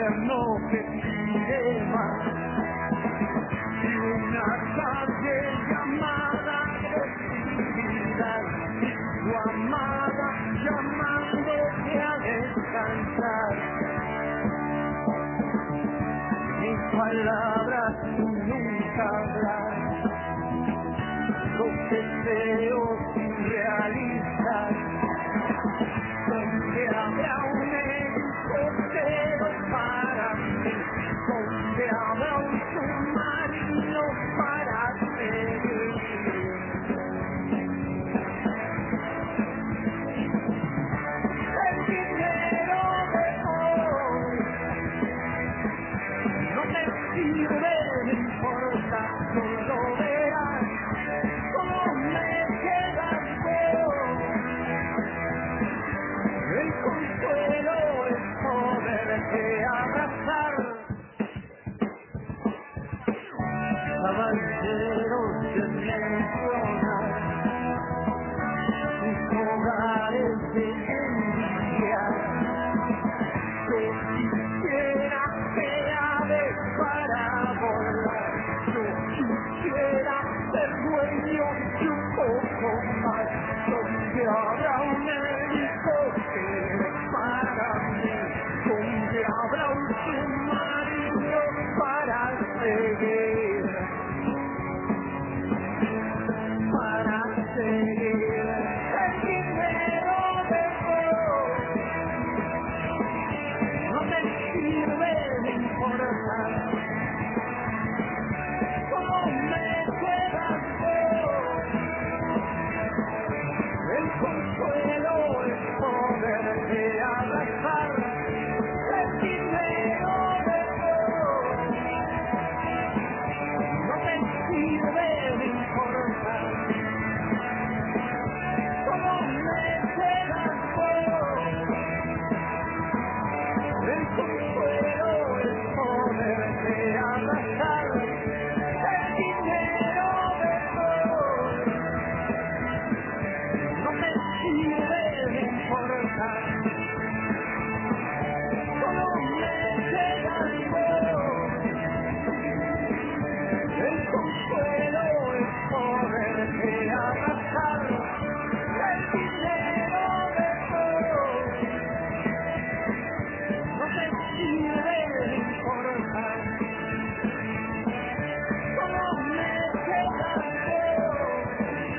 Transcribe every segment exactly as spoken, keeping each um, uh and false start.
infierno que sigue más. Y una tarde llamada agresividad, y tu amada llamándote a descansar. Mis palabras nunca hablan, los deseos irrealistas, donde habrá un helicóptero para mí, donde habrá un submarino para seguir. El dinero de hoy no te sirve, no importa, solo verás cómo me quedas vos. El consuelo es poderte abrazar. Caballeros de mencionar sus hogares de envidia, que quisiera ser ave para volar, yo quisiera ser dueño de un poco más, donde habrá un helicóptero para mí, donde habrá un submarino para seguir, para seguir. El dinero de hoy no te sirve, no importa cómo me quedas vos. El consuelo es poderte abrazar. El dinero de hoy no te sirve, no importa cómo me quedas vos. El consuelo es poderte abrazar. El dinero de hoy no te sirve, no importa cómo me quedas vos. El consuelo es poderte abrazar. El dinero de hoy no te sirve, no importa cómo me quedas vos.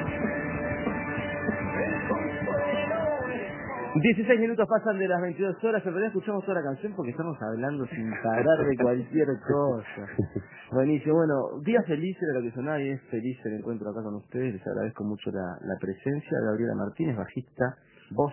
El consuelo es... dieciséis minutos pasan de las veintidós horas, en realidad escuchamos toda la canción porque estamos hablando sin parar de cualquier cosa. Buenísimo, bueno, día feliz de lo que sonaba y es feliz el encuentro acá con ustedes, les agradezco mucho la, la presencia de Gabriela Martínez, bajista, voz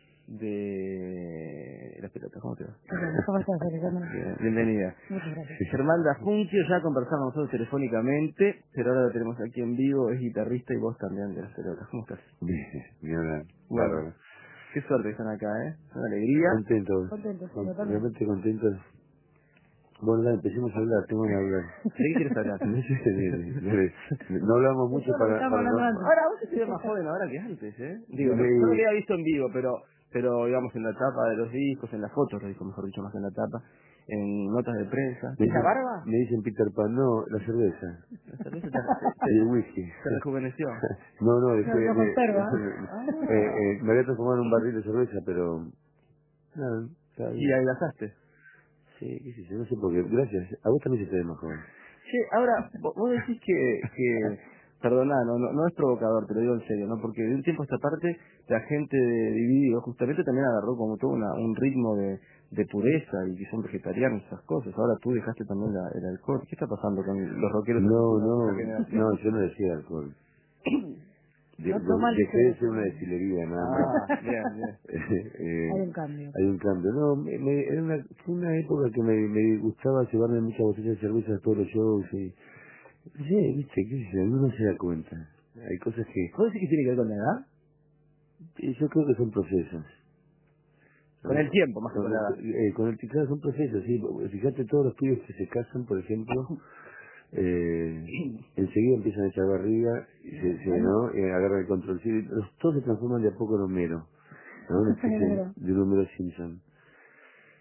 de las pelotas, ¿cómo te va? ¿Cómo estás, Alejandro? Bien, bienvenida. Muchas gracias. Germán Dafuncio, ya conversamos nosotros telefónicamente, pero ahora lo tenemos aquí en vivo, es guitarrista y voz también de las pelotas. ¿Cómo estás? Bien, bien, Bueno, bárbaro. qué suerte que están acá, ¿eh? Una alegría. Contentos, Contentos, con- totalmente. realmente contentos. Bueno, dale, empecemos a hablar, tengo que hablar. ¿De qué quieres hablar? No sé, de- de- de- no hablamos mucho Eso lo para... estamos para hablando no, antes. Ahora vos te ves más joven ahora que antes, ¿eh? Digo, no, Sí. no lo había visto en vivo, pero, pero digamos en la tapa de los discos, en las fotos, lo dijo mejor dicho, más que en la tapa, en notas de prensa. me ¿Es la dicen- barba? Me dicen Peter Pan, no, la cerveza. La cerveza te, Y el te, whisky. te rejuveneció. No, no, dejé No, no de... conserva. eh, eh, me había transformado en un barril de cerveza, pero... Nada, está Y bien. adelgazaste. Sí, qué sé yo, no sé por qué. Gracias. A vos también se te ve más joven. Che, ahora, vo- vos decís que, que perdona, no, no, no es provocador, te lo digo en serio, ¿no? Porque de un tiempo a esta parte, la gente de Dividido justamente también agarró como todo una, un ritmo de, de pureza y que son vegetarianos, esas cosas. Ahora tú dejaste también la, el alcohol. ¿Qué está pasando con los rockeros de No, la no, nueva generación? no, yo no decía alcohol. De, No de- toma dejé de licor. ser una destilería, nada más. Ah, bien, bien. Eh, Hay un cambio. hay un cambio. No, me, me- era una, fue una época que me, me gustaba llevarme muchas botellas de cerveza a todos los shows y... Sí, viste, qué sé yo, uno no se da cuenta. Hay cosas que... ¿Vos decís que tiene que ver con la edad? y yo creo que son procesos. Con el tiempo, más que Con, con la edad. eh, con el claro, son procesos, sí. Fíjate, todos los pibes que se casan, por ejemplo, eh, enseguida empiezan a echar barriga, y se, se, ¿no? Eh, agarran el control. Sí, los- todos se transforman de a poco en Homero, ¿no? Una especie de un Homero Simpson.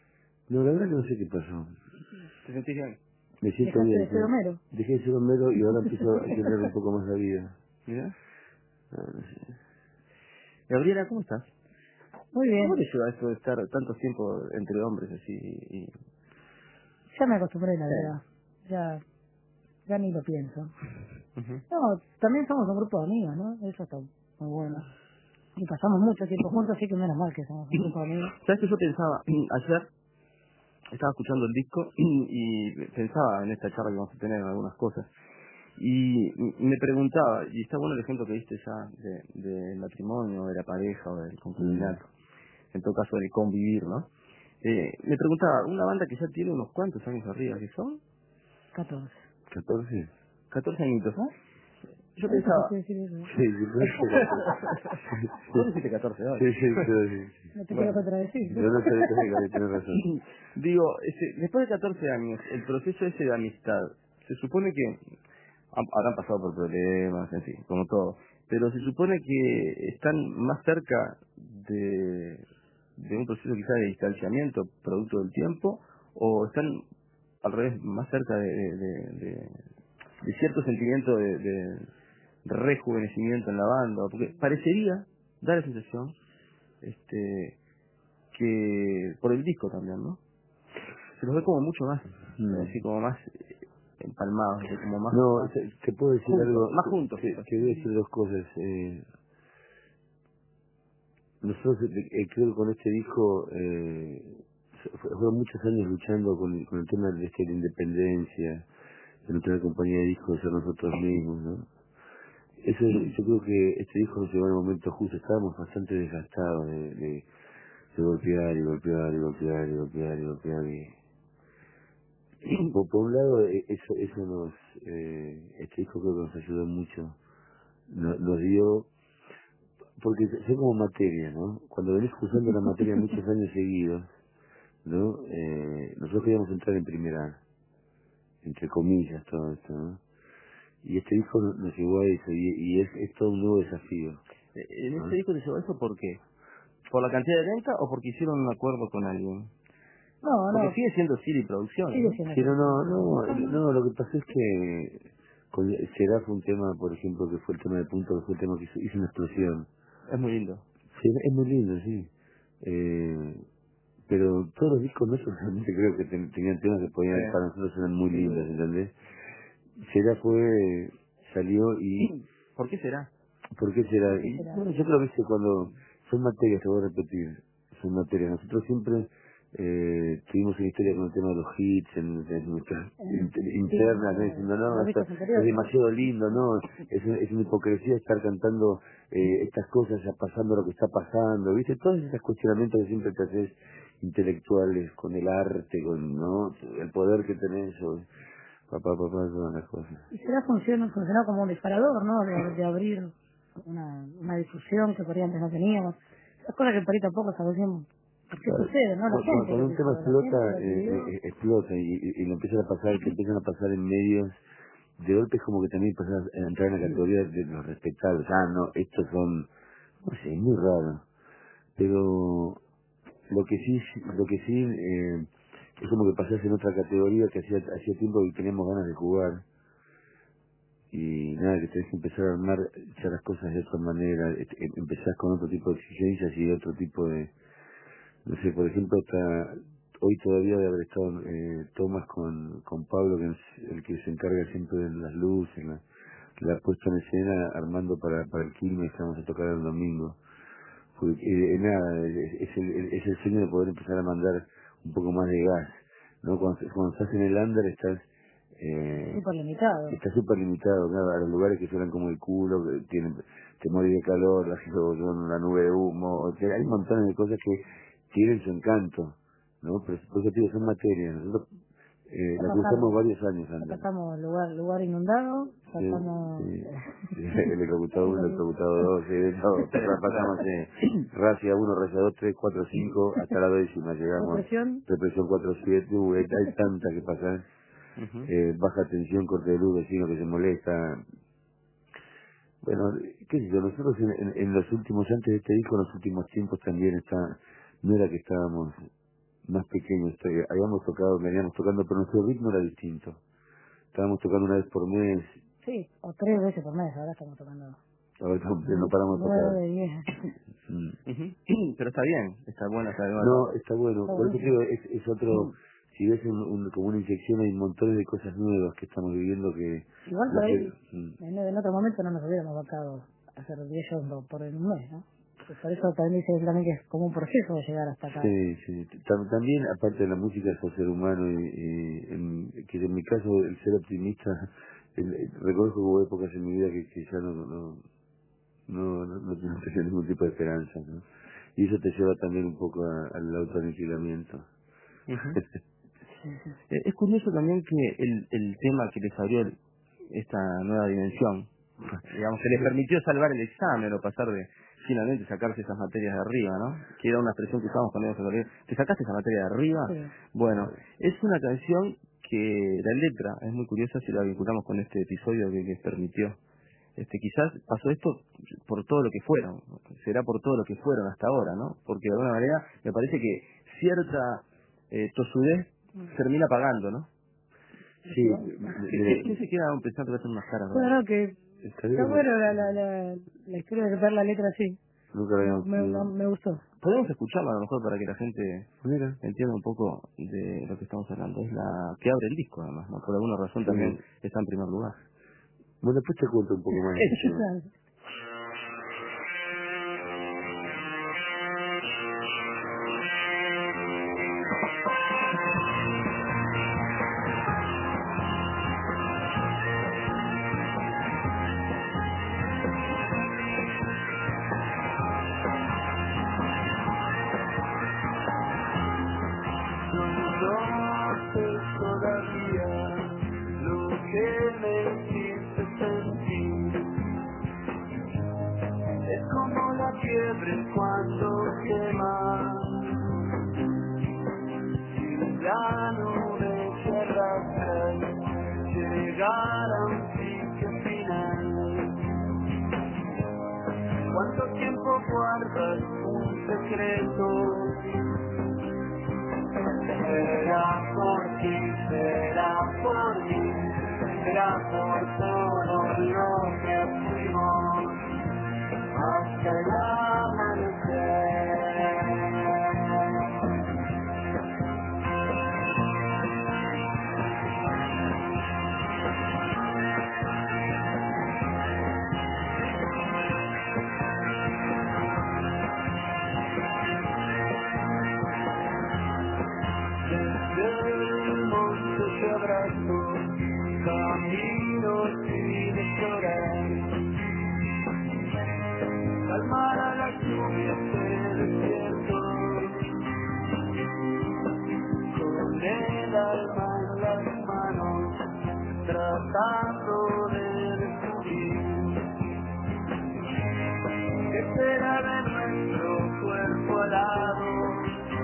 No, la verdad que no sé qué pasó. ¿Te sentís bien? Me siento Dejaste bien. de ser Homero. Dejé de ser Homero y ahora empiezo a entender un poco más la vida. ¿Mira? No, no sé. Gabriela, ¿cómo estás? Muy bien. ¿Cómo te lleva esto de estar tanto tiempo entre hombres así? Y... Ya me acostumbré, la Sí. verdad. Ya, ya ni lo pienso. Ujú. No, también somos un grupo de amigos, ¿no? Eso está muy bueno. Y pasamos mucho tiempo juntos, así que menos mal que somos un grupo de amigos. ¿Sabes qué yo pensaba? Ayer estaba escuchando el disco y pensaba en esta charla que vamos a tener en algunas cosas. Y me preguntaba, y está bueno el ejemplo que diste ya de, del matrimonio, de la pareja o del concubinato, en todo caso del convivir, ¿no? Eh, me preguntaba, una banda que ya tiene unos cuantos años arriba, ¿qué son? catorce. ¿catorce? catorce añitos, ¿no? Yo No sé pensaba... por qué decir eso. Sí, yo creo que... Vos dijiste catorce, ¿no? Sí, sí, pero sí. No te Bueno. quiero contradecir. Yo no sé de qué tienes razón. Digo, este, después de catorce años, el proceso ese de amistad, se supone que han- habrán pasado por problemas, en fin, como todo, pero se supone que están más cerca de, de un proceso quizá de distanciamiento producto del tiempo, o están al revés, más cerca de, de, de, de- de cierto sentimiento de, de rejuvenecimiento en la banda, porque parecería dar la sensación este que por el disco también, ¿no? Se los ve como mucho más, Mm. así como más eh, empalmados, así como más, No, más te, te puedo decir juntos, algo. más juntos. Te, te voy a decir dos cosas. Eh, nosotros, eh, eh, creo que con este disco, eh, fue- fueron muchos años luchando con, con el tema de, este, de la independencia, de no tener compañía de disco, de ser nosotros mismos, ¿no? Eso, yo creo que este disco nos llegó en el momento justo. Estábamos bastante desgastados de, de, de golpear y golpear y golpear y golpear y golpear y por, por un lado eh, eso eso nos eh, este disco creo que nos ayudó mucho, nos, nos dio, porque son como materia, ¿no? Cuando venís usando la materia muchos años seguidos, ¿no? Eh, nosotros queríamos entrar en primera, entre comillas, todo esto, ¿no? Y este disco nos, nos llevó a eso, y, y es, es todo un nuevo desafío. Eh, ¿En ¿No? este disco te llevó eso por qué? ¿Por la cantidad de venta o porque hicieron un acuerdo con alguien? No, Porque no, sigue siendo Siri Producciones, sigue ¿no? siendo Sí, no, así. no, no, no, lo que pasó es que con Será fue un tema, por ejemplo, que fue el tema de punto, que fue el tema que hizo, hizo una explosión. Es muy lindo. Sí, es muy lindo, sí. Eh, pero todos los discos nuestros realmente creo que ten- tenían temas que podían, Sí. para nosotros eran muy lindos, ¿entendés? Será fue, salió y, ¿Por qué será? ¿por qué será? ¿Por qué Y, será? bueno, yo creo que a veces cuando son materias, te voy a repetir, son materias. Nosotros siempre eh, tuvimos una historia con el tema de los hits, en, en nuestras En- in- sí, internas, ¿no? en Diciendo, no, los esto discos es anteriores. demasiado lindo, ¿no? Es, una- es una hipocresía estar cantando eh, estas cosas, ya pasando lo que está pasando, ¿viste? Todos esos cuestionamientos que siempre te haces intelectuales, con el arte, con, ¿no? El poder que tenés, o, papá, papá, todas las cosas. Y será funcionó, funcionó como un disparador, ¿no? De, de abrir una, una difusión que por ahí antes no teníamos. Esas cosas que por ahí tampoco sabemos por qué Claro. sucede, ¿no? La Cu- cu- gente Cuando lo un que tema hizo, la gente explota, lo eh, vivió. eh, explota y, y, y lo empiezan a pasar, te empiezan a pasar en medios, de golpe es como que también pasas a entrar en la categoría de los respetables. Ah, no, estos son, no sé, es muy raro. Pero lo que sí, lo que sí, eh, es como que pasás en otra categoría que hacía, hacía tiempo que teníamos ganas de jugar. Y nada, que tenés que empezar a armar ya las cosas de otra manera, eh, em- empezás con otro tipo de exigencias y otro tipo de, no sé, por ejemplo, hasta hoy todavía de haber estado eh, Tomás con, con Pablo, que es el que se encarga siempre de las luces, la, la puesta en escena, armando para, para el Quilmes que vamos a tocar el domingo. Porque, eh, nada, es, es el, el- es el sueño de poder empezar a mandar un poco más de gas, ¿no? Cuando, cuando estás en el under estás... Eh, Súper limitado. está súper limitado, claro, a los lugares que suenan como el culo, que tienen, te morís de calor, la, son la nube de humo, o sea, hay montones de cosas que tienen su encanto, ¿no? Pero por eso te digo, son materias, nosotros eh, Ya la cruzamos pasamos, varios años ya antes. pasamos lugar, lugar inundado, Sí, pasamos sí, sí, el ejecutado uno, el ejecutado dos, sí, de todo, pasamos, pasamos eh, racia uno, racia dos, tres, cuatro, cinco, hasta la décima llegamos, represión. represión cuatro, siete, uh, hay, hay tanta que pasar. Ujú. Eh, baja tensión, corte de luz, vecino que se molesta. Bueno, qué sé yo, nosotros en, en, en los últimos, antes de este disco, en los últimos tiempos también está, no era que estábamos más pequeños, eh, habíamos tocado, veníamos tocando, pero nuestro ritmo era distinto. Estábamos tocando una vez por mes, Sí, o tres veces por mes, ahora estamos tocando. ahora no, no paramos de tocar. Nueve, diez. Mm. Ujú. Pero está bien, está bueno, está bien. No, está bueno, Está por eso buenísimo. creo es, es otro, si ves un, un, como una inyección hay montones de cosas nuevas que estamos viviendo que... Igual por las ahí, que- mm. en, en otro momento no nos hubiéramos bancado hacer diez shows por por un mes, ¿no? Y por eso también dice también que es como un proceso de llegar hasta acá. Sí, sí. Tam- También, aparte de la música, es ser humano y, y en, que en mi caso, el ser optimista, el, el- reconozco que hubo épocas en mi vida que, que ya no, no, no, no, no, no tenía ningún tipo de esperanza, ¿no? Y eso te lleva también un poco a- al autoaniquilamiento. Ujú. Eh, Es curioso también que el, el tema que les abrió el- esta nueva dimensión, digamos, que les permitió salvar el examen o pasar de, finalmente, sacarse esas materias de arriba, ¿no? Que era una expresión que usábamos cuando íbamos a colegio. ¿Te sacaste esa materia de arriba? Sí. Bueno, es una canción que la letra es muy curiosa si la vinculamos con este episodio que les permitió. Este, quizás pasó esto por todo lo que fueron, será por todo lo que fueron hasta ahora, ¿no? Porque de alguna manera me parece que cierta eh, tosudez termina pagando, ¿no? Sí, ¿Qué, qué, qué se queda pensando que hacen unas caras? ¿No? Bueno, que está está bien, bueno la, la, la, la historia de ver la letra así. nunca lo habíamos Me, me, tenido. me gustó. Podemos escucharla a lo mejor para que la gente Mira, entienda un poco de lo que estamos hablando. Es la que abre el disco, además, ¿no? Por alguna razón sí. también está en primer lugar. Bueno, después te cuento un poco más de ese tema. No sé todavía lo que me hiciste sentir. Es como la fiebre cuando quema. Si la nube que arrastra llegar a un sitio final. ¿Cuánto tiempo guardas un secreto? Será por ti, será por mí, será por todo lo que fuimos hasta el amanecer. Desde el monte te abrazo, camino sin explorar. Calmar a las lluvias del desierto, con el alma en las manos, tratando de descubrir qué será de nuestro cuerpo alado.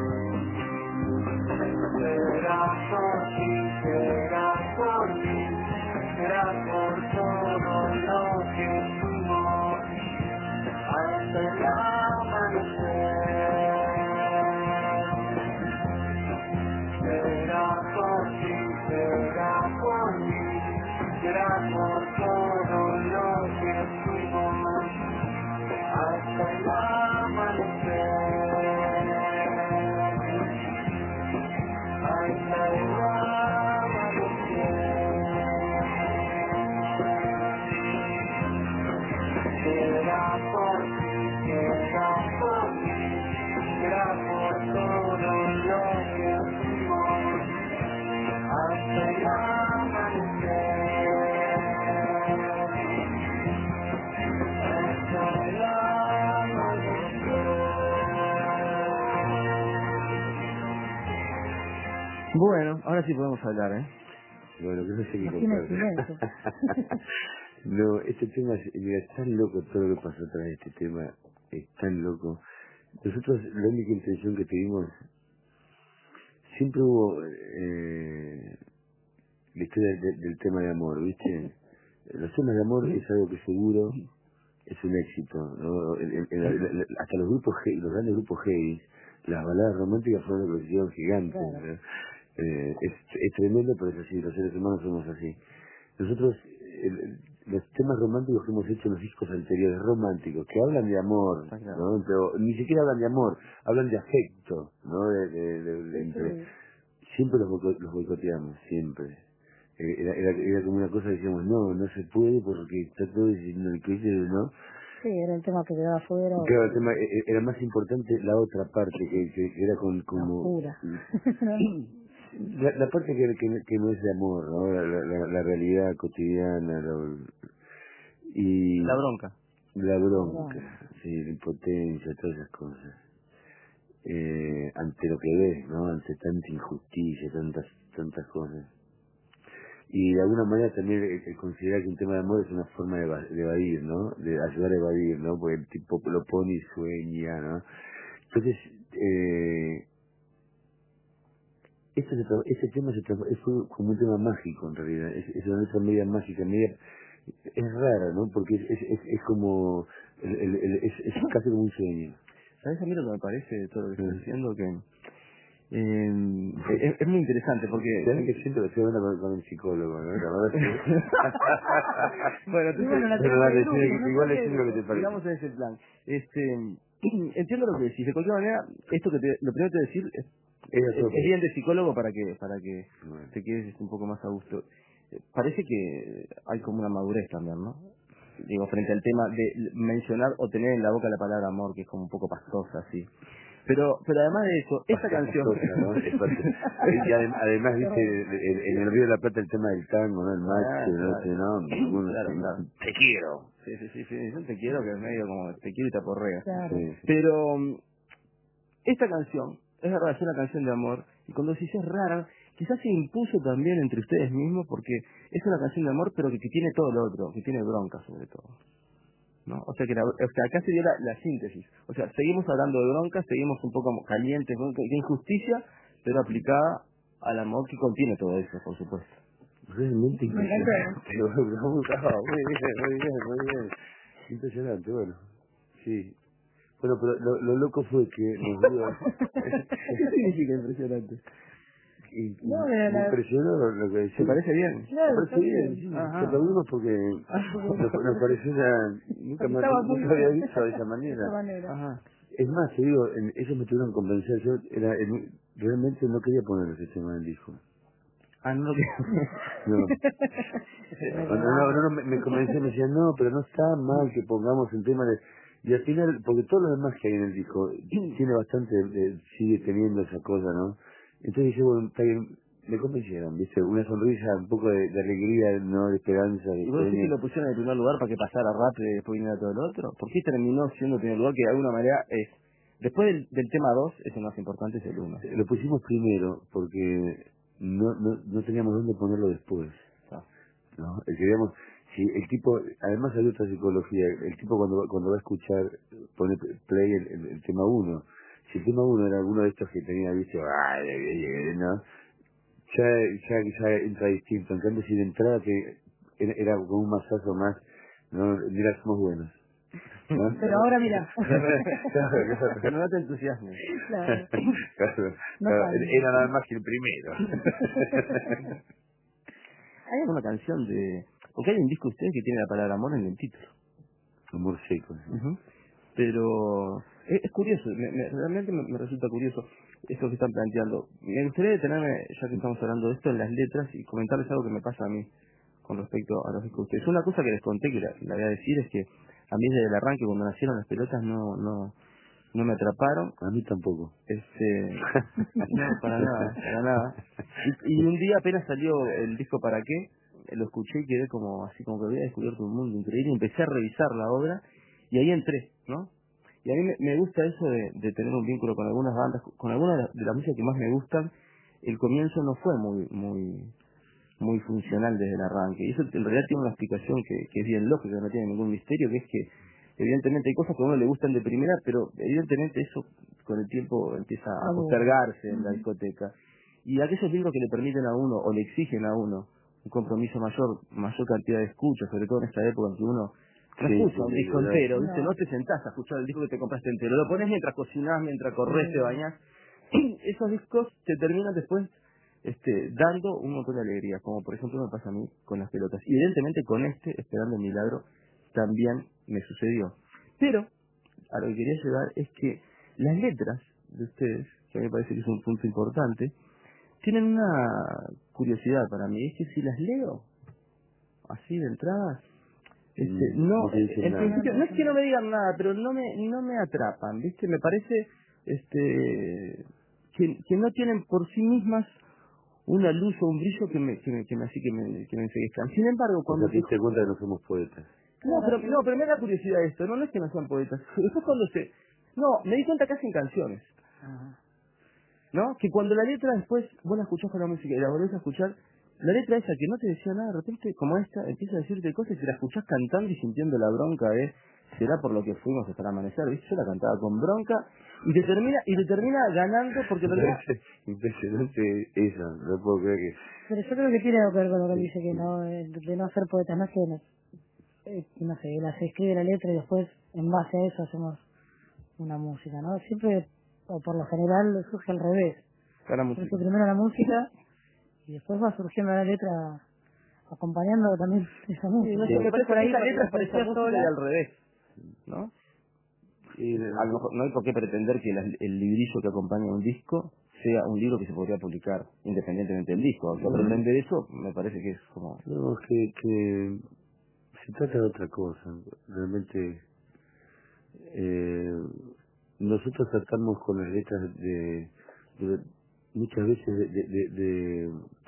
Será por ti, será por mí, será por todo lo que fuimos hasta el amanecer. Será por ti, será por mí, será por todo lo que fuimos hasta el amanecer. Hasta el amanecer. Será por ti, será por mí, será por todo lo que fuimos hasta el amanecer. Hasta el amanecer. Bueno, ahora sí podemos hablar, ¿eh? Bueno, que no sé qué Nos tiene contar. silencio. No, este tema es, mira, es tan loco todo lo que pasó atrás de este tema, es tan loco. Nosotros, la única intención que tuvimos, siempre hubo eh, la historia de- del tema de amor, ¿viste? Los temas de amor es algo que seguro es un éxito, ¿no? El- el- el- el- hasta los grupos, he- los grandes grupos heavy las baladas románticas fueron una explosión gigante. Claro. ¿no? Eh, es, es tremendo, pero es así, los seres humanos somos así. Nosotros, el- el- los temas románticos que hemos hecho en los discos anteriores, románticos, que hablan de amor, Está claro. ¿no? Pero ni siquiera hablan de amor, hablan de afecto, ¿no? De, de- de- de- Sí, entre, sí. siempre los, boico- los boicoteamos, siempre. Eh, Era, era, era como una cosa que decíamos, no, no se puede porque está todo diciendo el que dice, ¿no? Sí, era el tema que quedaba afuera. Y o claro, el tema, eh, eh, era más importante la otra parte, que, que, que era con, la como... oscura. La, la parte que, que, que no es de amor, ¿no? La, la, la- la realidad cotidiana, lo- y La bronca. la bronca. bronca, sí, la impotencia, todas esas cosas. Eh, ante lo que ves, ¿no? Ante tanta injusticia, tantas tantas cosas. Y de alguna manera también eh, eh, considerar que un tema de amor es una forma de, eva- de evadir, ¿no? De ayudar a evadir, ¿no? Porque el tipo lo pone y sueña, ¿no? Entonces, eh, este, se tra- este tema se tra- es un- como un tema mágico en realidad, es, es una letra media mágica, media, es rara, ¿no? Porque es, es, es, es como, el, el, el- es, es casi como un sueño. ¿Sabes a mí lo que me parece de todo lo que Sí. estás diciendo? Que eh, es, es muy interesante porque... ¿Sabes que siento que estoy hablando con, con el psicólogo, ¿no? La verdad es que... bueno, Y bueno, la entonces, Pero terapia de dale, grupo, sí, ¿no? igual Terapia de decime lo que grupo. te parece. digamos en ese plan. Este, entiendo lo que decís. De cualquier manera, esto que te, lo primero que te voy a decir es, Ella es, solo- es bien de psicólogo para que para que Bueno. te quedes un poco más a gusto. Eh, Parece que hay como una madurez también, ¿no? Digo, frente al tema de mencionar o tener en la boca la palabra amor, que es como un poco pastosa, así. Pero, pero además de eso, esta canción... Pastosa, ¿no? Es parte- y adem- además, viste, en, en el Río de la Plata el tema del tango, ¿no? El Ah, macho, no claro. sé, ¿no? Algunos Claro, dicen, claro. te quiero. Sí, sí, sí, sí, yo te quiero, que es medio como te quiero y te aporrea. Claro. Sí, sí. Pero mm, esta canción, es verdad, es una canción de amor, y cuando se dice es rara, quizás se impuso también entre ustedes mismos, porque es una canción de amor, pero que, que tiene todo lo otro, que tiene bronca sobre todo. ¿No? O sea que la- o sea, acá se dio la, la síntesis. O sea, seguimos hablando de bronca, seguimos un poco como calientes, ¿no? de injusticia, pero aplicada al amor que contiene todo eso, por supuesto. Realmente Me encantó. impresionante. Muy bien, muy bien, muy bien. Impresionante, bueno. Sí. Bueno, pero lo, lo loco fue que nos dio... ¿Qué significa impresionante? y, y No, de me la... impresionó lo, lo que decía. ¿Te parece bien? Claro, Me está parece bien, bien. sí. Ajá. Te aplaudimos porque nos, nos pareció una... Nunca Porque más estaba nunca muy había bien. visto de esa De manera. esa manera. Ajá. Es más, te digo, en- ellos me tuvieron que convencer. Yo era, en- realmente no quería poner ese tema en el disco. Ah, no lo que... No. No, no, no, no, me, me convencí, me decían, no, pero no está mal que pongamos un tema de... Y al final, porque todo lo demás que hay en el disco tiene bastante, eh, sigue teniendo esa cosa, ¿no? Entonces dije, bueno, está bien, me convencieron, ¿viste? Una sonrisa, un poco de, de alegría, ¿no? De esperanza, de ¿Y vos decís que sueño. lo pusieron en el primer lugar para que pasara rápido y después viniera todo el otro? ¿Por qué terminó siendo el primer lugar que de alguna manera es... Después del, del tema dos, es el más importante, es el uno. Lo pusimos primero porque no, no, no teníamos dónde ponerlo después. Ah, ¿No? El que, digamos, si el tipo, además hay otra psicología, el tipo cuando, cuando va a escuchar, pone play el, el, el tema uno, si el tema uno era alguno de estos que tenía, dice, ay, ay, ay, ay", ¿no? Ya, ya, ya entra distinto, en cambio si de entrada que era, era como un masazo más, no, mira, somos buenos, ¿no? Pero ahora mira. Claro, claro. no te entusiasmes. Claro. Claro, No claro, cambia. era nada más que el primero. Hay alguna canción de... Porque hay un disco de ustedes que tiene la palabra amor en el título. Amor seco, sí. Ujú. Pero es, es curioso, me, me- realmente me, me resulta curioso esto que están planteando. Me gustaría detenerme, ya que estamos hablando de esto, en las letras y comentarles algo que me pasa a mí con respecto a los discos de ustedes. Una cosa que les conté, que la, la voy a decir, es que a mí desde el arranque, cuando nacieron las pelotas, no no no me atraparon. A mí tampoco. Este, no, para nada, para nada. Y, y un día apenas salió el disco ¿Para qué? Lo escuché y quedé como así, como que había descubierto un mundo increíble y empecé a revisar la obra y ahí entré, ¿no? Y a mí me, me gusta eso de, de tener un vínculo con algunas bandas, con algunas de las de la música que más me gustan. El comienzo no fue muy muy muy funcional desde el arranque. Y eso en realidad tiene una explicación que, que es bien lógica, no tiene ningún misterio, que es que evidentemente hay cosas que a uno le gustan de primera, pero evidentemente eso con el tiempo empieza a Ah, bueno. postergarse en la discoteca. Y aquellos libros que le permiten a uno o le exigen a uno un compromiso mayor, mayor cantidad de escuchas, sobre todo en esta época en que uno no Sí, escuchas sí, un sí, disco verdad. entero, ¿viste? No. No te sentás a escuchar el disco que te compraste entero, lo pones mientras cocinás, mientras corres, te Mm. bañás. Esos discos te terminan después este, dando un montón de alegría, como por ejemplo me pasa a mí con las pelotas. Y evidentemente con este, Esperando el Milagro, también me sucedió. Pero, a lo que quería llegar es que las letras de ustedes, que a mí me parece que es un punto importante, tienen una curiosidad para mí, es que si las leo así de entrada, este, Mm, no, no te dicen en nada. principio, no es que no me digan nada, pero no me, no me atrapan, ¿viste? Me parece, este, que, que no tienen por sí mismas una luz o un brillo que me, que me, que me así que me, que me enseguezcan. Sin embargo, O sea, cuando te te, diste cuenta que no somos poetas. no, pero, no, pero me da curiosidad esto, no, no es que no sean poetas. Después cuando se, no, me di cuenta que hacen canciones, Ajá. ¿no? Que cuando la letra después, vos la escuchás con la música y la volvés a escuchar, la letra esa que no te decía nada, de repente, como esta, empieza a decirte cosas y la escuchás cantando y sintiendo la bronca de, será por lo que fuimos hasta el amanecer, ¿viste? Yo la cantaba con bronca y te termina, y te termina ganando porque Me lo que parece impresionante eso, no puedo creer que... Pero yo creo que tiene algo que ver con lo que él dice, que no, eh, de no ser poetas, no es que, eh, no sé, él se escribe la letra y después, en base a eso, hacemos una música, ¿no? Siempre, o por lo general, surge al revés. la Surge música. primero la música y después va surgiendo la letra acompañando también esa Sí, no música. sé, me parece Por que ahí, esa porque letra la es para esa poesía música y sola, al revés, ¿no? Sí, A lo mejor no hay por qué pretender que la- el librillo que acompaña un disco sea un libro que se podría publicar independientemente del disco. O sea, pretender eso me parece que es como... no, es que, que se trata de otra cosa. Realmente, eh, nosotros tratamos con las letras de, de- muchas veces de, de, de- de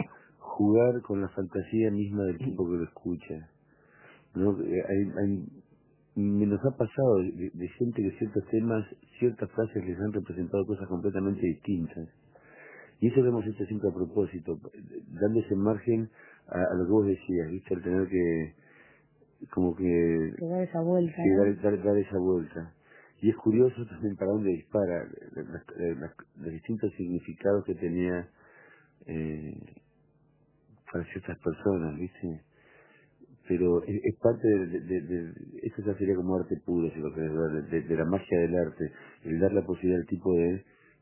jugar con la fantasía misma del tipo que lo escucha. ¿No? Eh, Hay, hay, me nos ha pasado de, de gente que ciertos temas, ciertas frases les han representado cosas completamente distintas. Y eso lo hemos hecho siempre a propósito, dando ese margen a, a lo que vos decías, ¿viste? Al tener que, como que, que da esa vuelta, que ¿no? dar, dar, dar esa vuelta. Y es curioso también para dónde dispara, las- las- las- los distintos significados que tenía eh, para ciertas personas, ¿viste? Pero es, es parte de, de, de, de- eso ya sería como arte puro, si lo querés ver, de, de la magia del arte, el dar la posibilidad al tipo de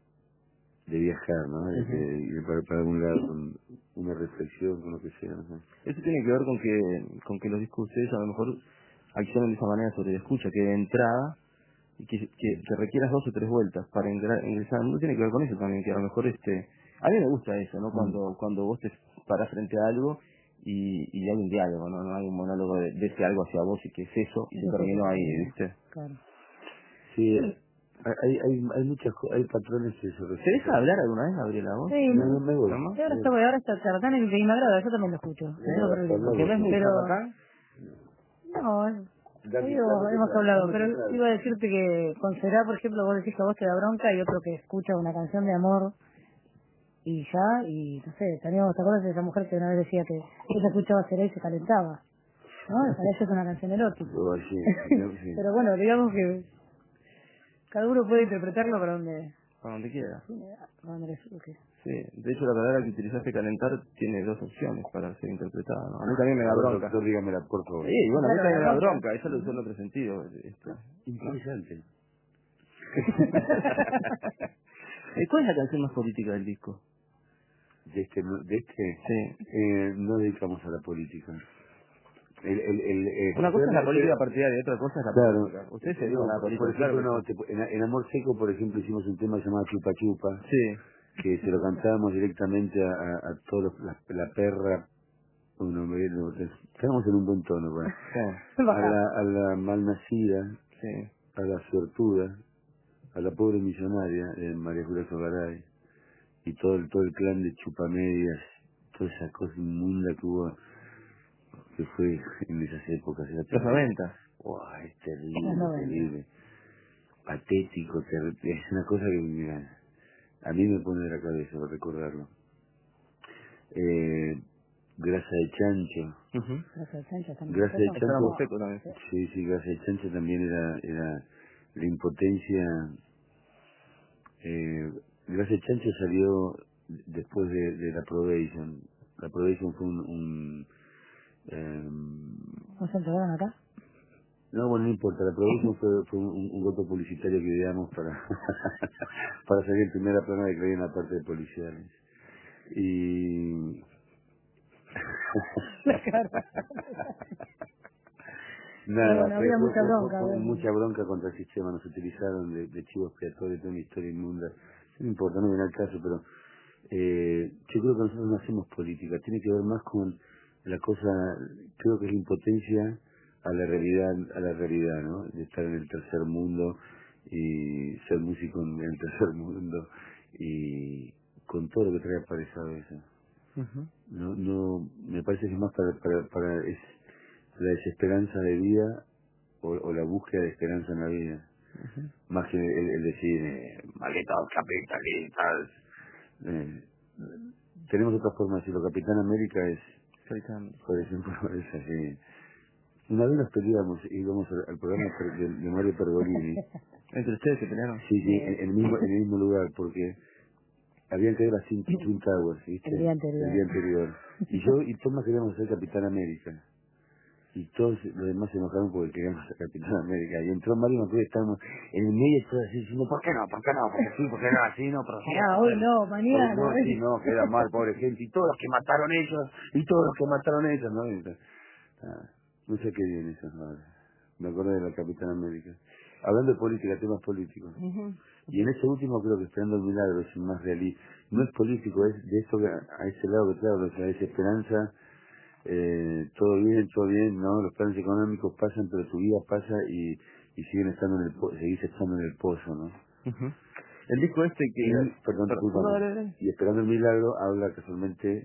de viajar, ¿no? De, Ujú. de ir para, para algún lado con una reflexión, con lo que sea, ¿no? Eso tiene que ver con que, con que los discos de ustedes a lo mejor accionan de esa manera sobre la escucha, que de entrada, y que, que, que requieras dos o tres vueltas para ingresar, ingresar. No tiene que ver con eso también, que a lo mejor este, a mí me gusta eso, ¿no? Cuando, cuando vos te paras frente a algo y, y hay un diálogo, ¿no? No hay un monólogo de, de ese algo hacia vos y que es eso, y se terminó ahí, ¿viste? Claro. Sí, hay, hay, hay muchas co- hay patrones que se ¿Se repiten. deja hablar alguna vez, Gabriela, vos? Sí, No, no. no me voy. ¿No? Y ahora está, ahora está charlatán y que me agrada, yo también lo escucho. No tengo No, problema. Porque no es muy Pero, charlatán. no, eh, Dame- digo, dame hemos otra, hablado, dame pero otra. iba a decirte que con Será, por ejemplo, vos decís que a vos te da bronca y otro que escucha una canción de amor y ya, y no sé, teníamos, ¿te acuerdas de esa mujer que una vez decía que ella escuchaba Será y se calentaba? ¿No? Para ella es una canción erótica. O así, no, sí. Pero bueno, digamos que cada uno puede interpretarlo para donde, Para donde quiera. para donde le surge. Sí, de hecho la palabra que utilizaste, calentar, tiene dos opciones para ser interpretada, ¿no? A mí también me da A ver, bronca. doctor, dígamela, por favor. Sí, bueno, a mí Claro, también me la da bronca. bronca, eso lo usó en otro sentido. Esto. Interesante. ¿Y ¿Cuál es la canción más política del disco? De este, no- de este, Sí. eh, no dedicamos a la política. El, el, el, eh, Una cosa es la política realmente- partidaria y otra cosa es la Claro. política. Ustedes se dedican No, a la por política, ejemplo, claro no, que te- en, en Amor Seco, por ejemplo, hicimos un tema llamado Chupa Chupa, sí. que se lo cantábamos directamente a, a, a todos los, la, la perra, bueno, me- no, estábamos en un buen tono, bueno, Sí, a la, a la malnacida, sí. a la suertuda, a la pobre millonaria, eh, María Julia Sogaray, y todo el, todo el clan de Chupamedias, toda esa cosa inmunda que hubo, que fue en esas épocas, era Los terrible. noventa. Wow, es Los terrible, noventa. terrible. Patético, terrible. Es una cosa que mira, a mí me pone de la cabeza recordarlo. Eh, grasa de chancho. Uh Gracias al Sancho también. Grasa de Estábamos chancho, secos también. sí, sí, grasa de chancho también era, era la impotencia. Eh, grasa de chancho salió después de, de la probation. La probation fue un, un eh, ¿No se entregaron acá? No, bueno, no importa, la producción fue, fue un, un voto publicitario que ideamos para, para salir en primera plana de que había una parte de policiales. Y... La cara. Pero Nada, bueno, fue, había fue, mucha fue, fue- bronca, fue obviamente. mucha bronca contra el sistema, nos utilizaron de, de chivos expiatorios, toda una historia inmunda. No importa, no viene al caso, pero eh, yo creo que nosotros no hacemos política, tiene que ver más con la cosa, creo que es la impotencia a la realidad, a la realidad, ¿no? De estar en el tercer mundo y ser músico en el tercer mundo y con todo lo que trae aparejado eso. Ujú. No, no, me parece que es más para, para, para es la desesperanza de vida o, o la búsqueda de esperanza en la vida. Más que el, el decir, eh, malditos capitalistas. Eh, tenemos otra forma de decirlo. Capitán América es, Capitán. por ejemplo, es así. Una vez nos peleamos, íbamos al, al programa per- de, de Mario Pergolini. ¿Entre ustedes se pelearon? Sí, sí, en, en el mismo, en el mismo lugar, porque habían caído las Twin Twin Towers, ¿viste? El día El anterior. día anterior. Y yo y Tomás queríamos ser Capitán América. Y todos los demás se enojaron porque queríamos ser Capitán América. Y entró Mario y nosotros estábamos en el medio todos así diciendo, ¿por qué no? ¿Por qué no? Porque sí, porque no, así no, pero sí. Ah, hoy no, Hoy mañana. no, sí, no, queda mal, pobre gente. Y todos los que mataron ellos, y todos los que mataron ellos, ¿no? Y, ah, no sé qué viene eso, ¿no? Me acuerdo de la Capitán América. Hablando de política, temas políticos. Ujú. Y en ese último creo que Esperando el Milagro es el más realista. No es político, es de eso que, a ese lado que claro, o sea, es esperanza, eh, todo bien, todo bien, ¿no? Los planes económicos pasan, pero tu vida pasa y, y siguen estando en el po- seguís estando en el pozo, ¿no? Ujú. El disco este Y, que... perdón, per- no, discúlpame. dale, dale. Y Esperando el Milagro habla casualmente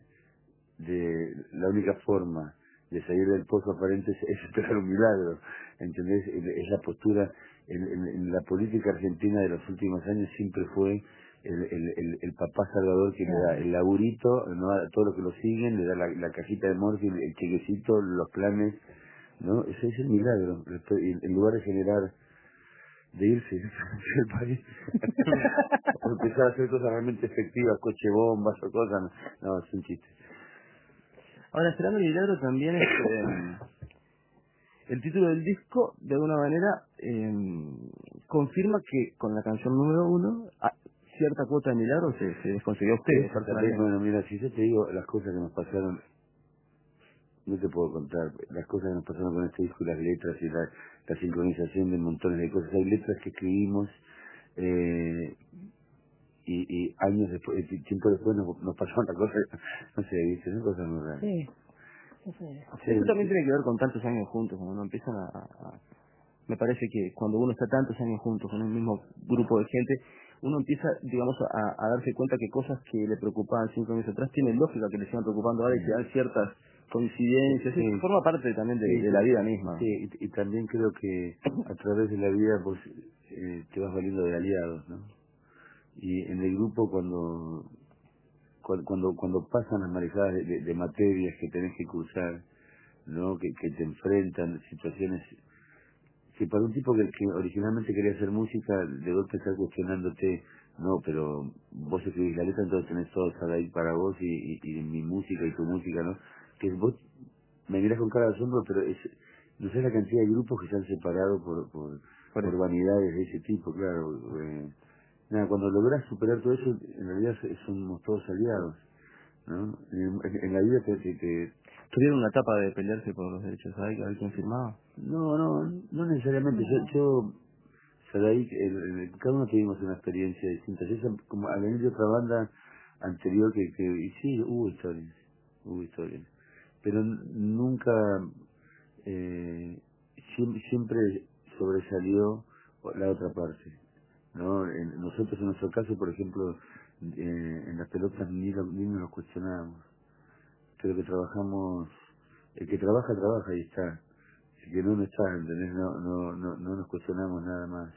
de la única forma de salir del pozo aparente es, es esperar un milagro, ¿entendés? Es es la postura, en, en- en la política argentina de los últimos años siempre fue el, el, el, el papá salvador que le da el laburito, ¿no? A todos los que lo siguen, le da la, la cajita de morfina, el chequecito, los planes, ¿no? Ese es el milagro, en en lugar de generar, de irse del país, o empezar a hacer cosas realmente efectivas, coche bombas o cosas, no, no, es un chiste. Ahora, Esperando el Milagro también es... eh, el título del disco, de alguna manera, eh, confirma que con la canción número uno, a- cierta cuota de milagro se, se consiguió a ustedes, Esa también, personalmente. bueno, mira, si yo te digo las cosas que nos pasaron, no te puedo contar, las cosas que nos pasaron con este disco y las letras y la, la sincronización de montones de cosas. Hay letras que escribimos eh, y, y años después, eh, tiempo después nos, nos pasó una cosa, no sé, dice, son cosas muy raras. Sí, no sé. Eso Sí, también tiene que ver con tantos años juntos, cuando uno empiezan a, a- me parece que cuando uno está tantos años juntos con un mismo grupo de gente, uno empieza, digamos, a, a darse cuenta que cosas que le preocupaban cinco años atrás tienen lógica que le sigan preocupando ahora y se dan ciertas coincidencias, sí, y forma parte también de, sí, de la vida misma. sí, y, y también creo que a través de la vida vos eh, te vas valiendo de aliados, ¿no? Y en el grupo cuando cu- cuando cuando pasan las marejadas de, de- de materias que tenés que cursar, ¿no? Que, que te enfrentan situaciones que para un tipo que, que originalmente quería hacer música, de golpe estar cuestionándote, no, pero vos escribís la letra, entonces tenés todo ahí para vos y, y, y mi música y tu música, ¿no? Que vos me mirás con cara de asombro, pero es, no sé la cantidad de grupos que se han separado por, por, Por por eso. vanidades de ese tipo, claro. eh, nada, cuando lográs superar todo eso, en realidad so- somos todos aliados, ¿no? En, en- en la vida te, te, te- Tuvieron una etapa de pelearse por los derechos, ¿sabes? A ver quién firmaba. no, no, no necesariamente. Yo, yo Sadaik, el, el- cada uno tuvimos una experiencia distinta. Yo, ya- como al venir de otra banda anterior, que, que y sí, hubo historias, hubo historias. Pero n- nunca, eh, siempre, siempre sobresalió la otra parte, ¿no? En- nosotros en nuestro caso, por ejemplo, eh, en las pelotas ni, lo- ni nos cuestionábamos. Creo que trabajamos, el que trabaja, trabaja y está. El que no, no está, ¿entendés? No, no, no, no nos cuestionamos nada más.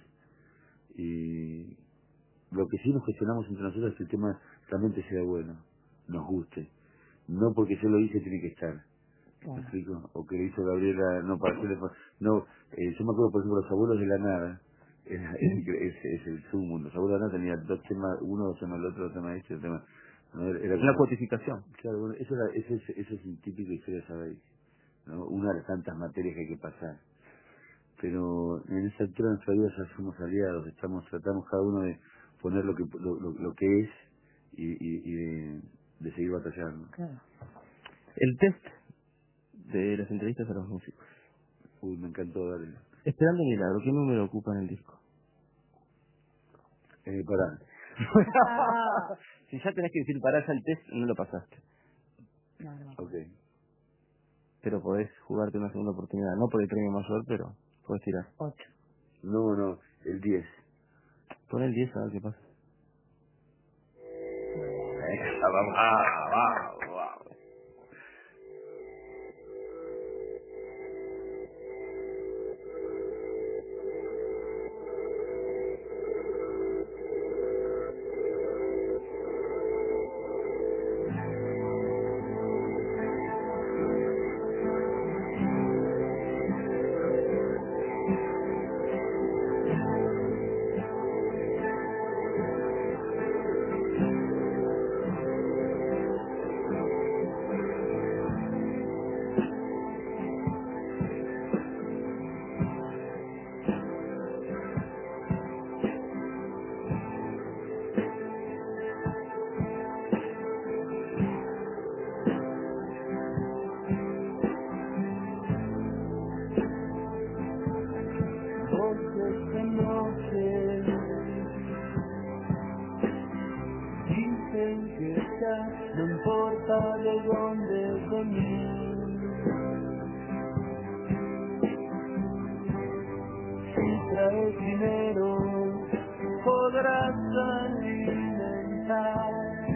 Y lo que sí nos cuestionamos entre nosotros es que el tema realmente sea bueno, nos guste. No porque yo lo hice tiene que estar. ¿Me Claro. explico? O que lo hizo Gabriela, no para hacerle... fa- No, eh, yo me acuerdo, por ejemplo, los abuelos de la nada, es, es, es, es el sumo. Los abuelos de la nada tenían dos temas, uno dos temas el otro, dos temas este, otro tema... ¿no? Era, era La como... cuotificación. Claro, bueno, eso, era, eso, es, eso es un típico historia, ¿sabéis? ¿No? Una de las tantas materias que hay que pasar. pero en esa altura de nuestra vida ya somos aliados, estamos, tratamos cada uno de poner lo que lo, lo, lo que es y, y, y de, de seguir batallando. Claro. El test de las entrevistas a los músicos. Uy, me encantó, dale. Esperando Milagro, ¿qué número ocupa en el disco? Eh, pará. Si ya tenés que decir parás al test, no lo pasaste. No, no. Ok. Pero podés jugarte una segunda oportunidad, no por el premio mayor, pero podés tirar. Ocho. No, no, el diez. Pon el diez a ver qué pasa. Vamos, vamos, vamos. Voces que noche dicen que ya no importa de dónde venís. Si traes dinero podrás alimentar.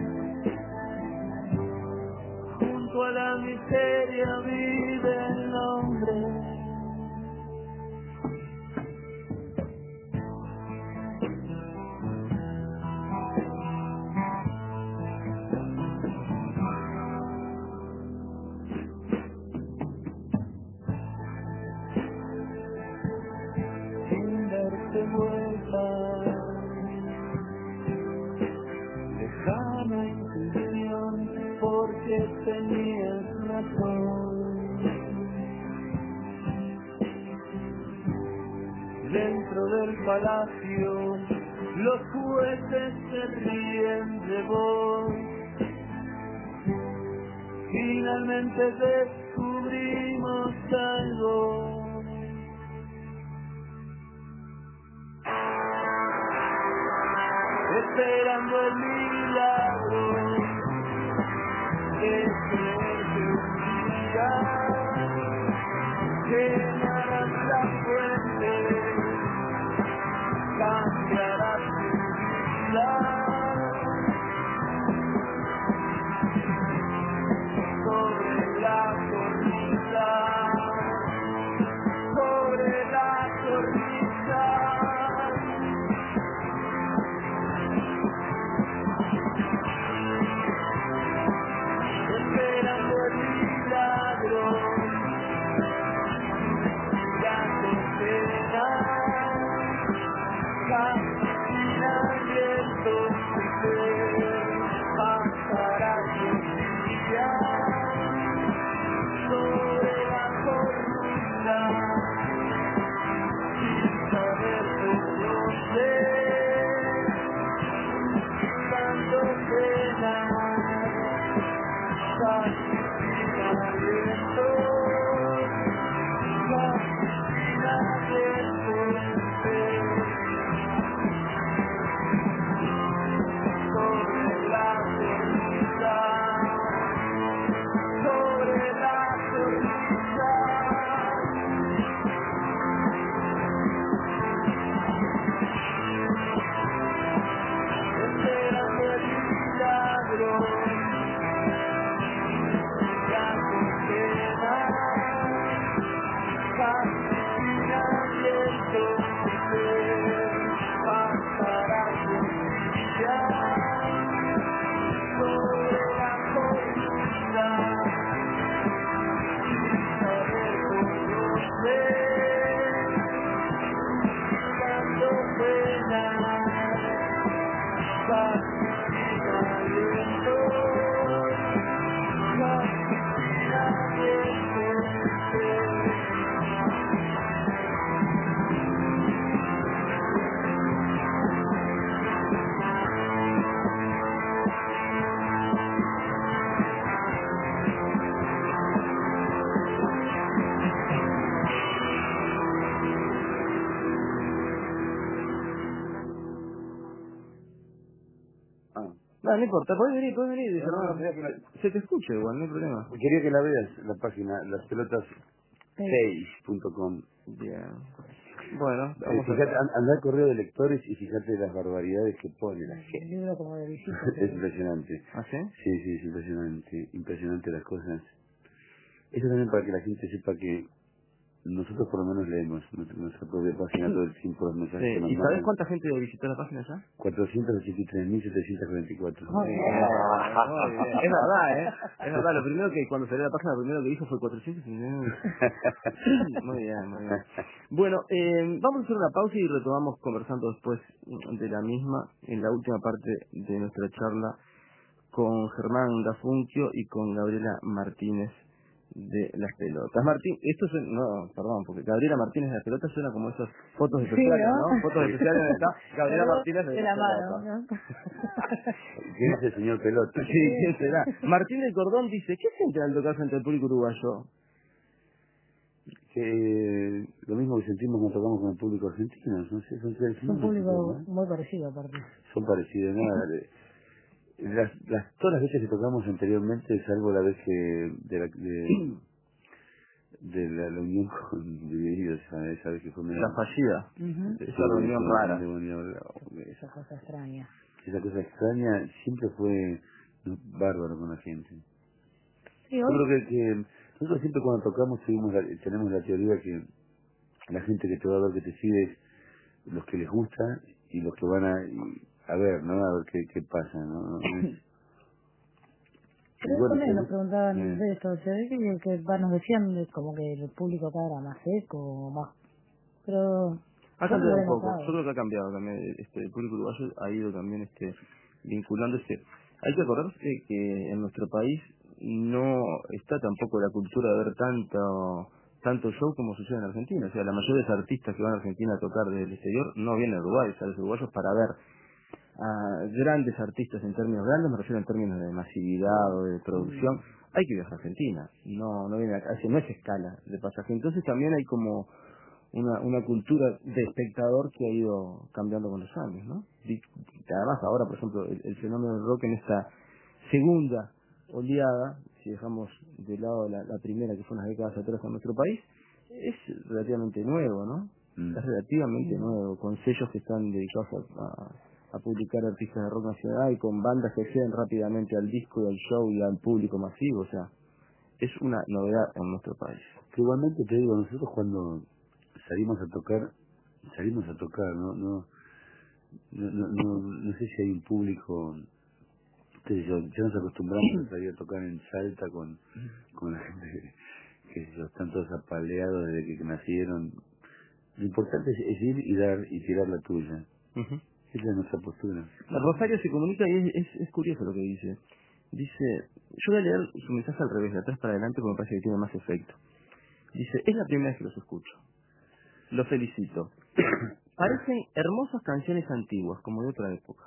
Junto a la miseria vive el hombre. Sin darte vuelta, lejana intuición, porque tenías razón. Dentro del palacio, los jueces se ríen de vos. Finalmente descubrimos algo. Esperando el milagro que creer que un día llenarás la fuente, cambiarás tu vida. Sobre la cornisa, sobre la cornisa. Esperando el milagro, ya te espera, camina viento de pasará tu día sobre la cornisa, sin saber por dónde, dando pena. Camina viento, camina viento, sobre la cornisa, sobre la cornisa. Esperando el milagro nada, no importa, podés venir, podés venir. No, no, quería que la- Se te escucha igual, no hay problema. quería que la veas, la página, las pelotas Sí. seis punto com. Bien. Bueno, Eh, vamos fíjate, a... an- anda al correo de lectores y fíjate las barbaridades que pone la Un gente. libro como de visita. Es impresionante. ¿Ah, sí? Sí, sí, es impresionante. Impresionante las cosas. Eso también para que la gente sepa que nosotros por lo menos leemos nuestra, nuestra propia página todo el tiempo, los mensajes que Sí. nos ¿Y sabes mandan. cuánta gente visitó la página ya? cuatrocientos ochenta y tres mil setecientos cuarenta y cuatro. Muy bien. Muy bien. Es verdad, ¿eh? Es verdad, lo primero que cuando salió la página, lo primero que dijo fue cuatrocientos. Muy bien, muy bien. Bueno, eh, vamos a hacer una pausa y retomamos conversando después de la misma, en la última parte de nuestra charla, con Germán Dafunquio y con Gabriela Martínez de las pelotas. Martín, esto es, no, perdón, porque Gabriela Martínez de las pelotas suena como esas fotos Sí, especiales, ¿no? ¿no? Fotos especiales donde está Gabriela Saludos Martínez de de las la mano, pelotas. ¿no? ¿Quién es el señor Pelota? Sí, ¿quién será? Martín del Cordón dice, ¿qué siente al tocar frente al público uruguayo? Que lo mismo que sentimos cuando tocamos con el público argentino, no sé, son seres Es un humanos, público ¿no? muy parecido aparte. Son parecidos, nada. de- Las, las, todas las veces que tocamos anteriormente, salvo la vez que de la, de, de la, la unión con Divididos, esa, esa vez que fue medio... La fallida. Ujú. Esa reunión rara. Esa cosa extraña. Esa cosa extraña siempre fue bárbaro con la gente. Sí, Yo hoy. creo que, que nosotros siempre cuando tocamos tuvimos la- tenemos la teoría que la gente que te va a ver que te sigue es los que les gusta y los que van a, y- a ver, ¿no? A ver qué, qué pasa, ¿no? No es- y Pero bueno, también nos pero- preguntaban eh, de esto, se ve que, que va, nos decían de- como que el público acá era más seco, o más... Pero Ha yo no lo cambiado he un poco. Yo notado. creo que ha cambiado también. Este, el público uruguayo ha ido también este, vinculándose. Hay que acordarse que en nuestro país no está tampoco la cultura de ver tanto tanto show como sucede en Argentina. O sea, la mayoría de los artistas que van a Argentina a tocar desde el exterior no vienen a Uruguay. O sea, los uruguayos para ver a grandes artistas en términos grandes, me refiero en términos de masividad o de producción, hay que viajar a Argentina. No, no viene acá, no es escala de pasaje. Entonces también hay como una, una cultura de espectador que ha ido cambiando con los años, ¿no? Y además ahora, por ejemplo, el, el fenómeno del rock en esta segunda oleada, si dejamos de lado la, la primera que fue unas décadas atrás en nuestro país, es relativamente nuevo, ¿no? mm. Es relativamente nuevo, con sellos que están dedicados a, a, a publicar artistas de rock nacional y con bandas que acceden rápidamente al disco y al show y al público masivo, o sea, es una novedad en nuestro país. que igualmente te digo, nosotros cuando salimos a tocar, salimos a tocar, ¿no? No, no, no, no, no sé si hay un público, qué sé yo, ya nos acostumbramos a salir a tocar en Salta con, con la gente que sé yo, están todos apaleados desde que nacieron. Lo importante es, es ir y dar y tirar la tuya. Ujú. Esa es nuestra postura. Rosario se comunica y es, es, es curioso lo que dice. Dice, yo voy a leer su mensaje al revés, de atrás para adelante, porque me parece que tiene más efecto. Dice, es la primera vez que los escucho. Los felicito. Parecen hermosas canciones antiguas, como de otra época.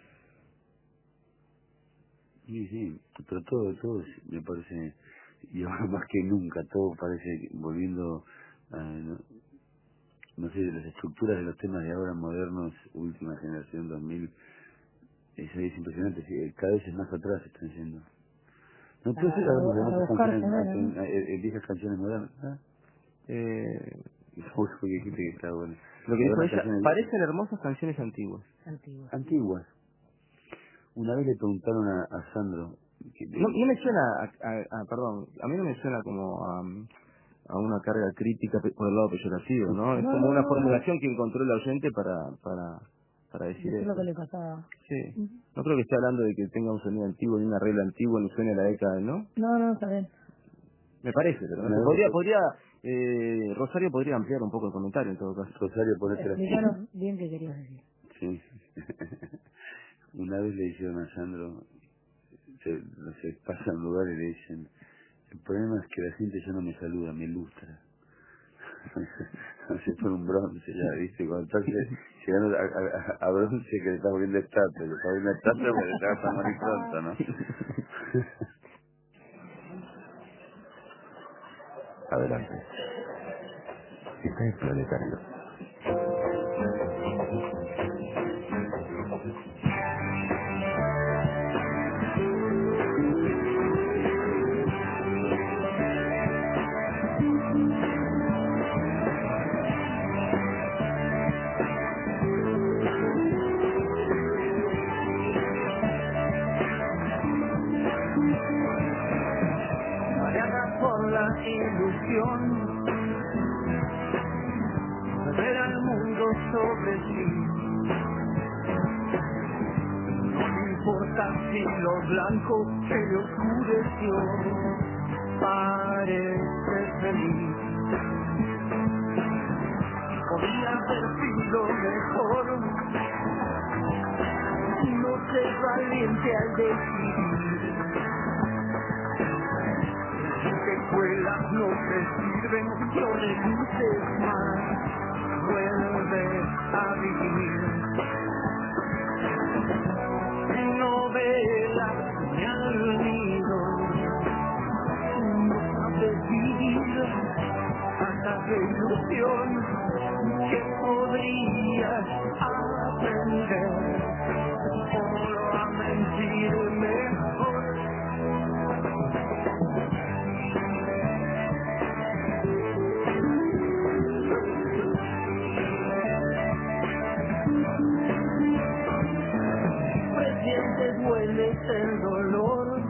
Sí, sí, pero todo, todo es- me parece, y ahora más que nunca, todo parece que volviendo a, no, no sé, las estructuras de los temas de ahora modernos, última generación dos mil, es, es impresionante, sí, cada vez es más atrás están yendo. No, A, puede ser, hagamos a, a hermosas buscarse canciones, menos, hacen, eh, eh, viejas canciones modernas, ¿ah? Eh, Uy, porque dijiste que está bueno. lo que dijo Modernas ella, canciones viejas, parecen hermosas canciones antiguas. ¿no? Antiguo. antiguas. Una vez le preguntaron a, a Sandro, que No, le- no me suena, a, a- a- perdón, a mí no me suena como a, a una carga crítica pe- por el lado peyorativo, ¿no? Es No, como no, una no. formulación que encontró el oyente para, para, para decir Eso es lo eso. que le pasaba. Sí. Ujú. No creo que esté hablando de que tenga un sonido antiguo ni una regla antigua ni suene a la década, ¿no? No, no, está bien. Me parece, pero no una sé. vez Podría, le- podría, eh, Rosario podría ampliar un poco el comentario en todo caso. Rosario, ponete la... Explícanos bien qué querías decir. Sí. Una vez le dijeron a Sandro, se, no sé, pasa a un lugar y le dicen, el problema es que la gente ya no me saluda, me ilustra. Se pone un bronce ya, ¿viste? Cuando estás llegando a, a, a bronce que le está volviendo estatua, le está volviendo estatua porque te vas a morir pronto, ¿no? Adelante. Está el planetario. por la ilusión de ver al mundo sobre sí. No importa si lo blanco se le oscureció, parece feliz. Podría haber sido mejor, no ser valiente al decidir. Escuelas no te sirven, no reduces más, vuelve a vivir. Novela ni al nido, no sabes vivir, hasta de ilusión que podrías aprender, solo a mentir mejor. Presientes, hueles el dolor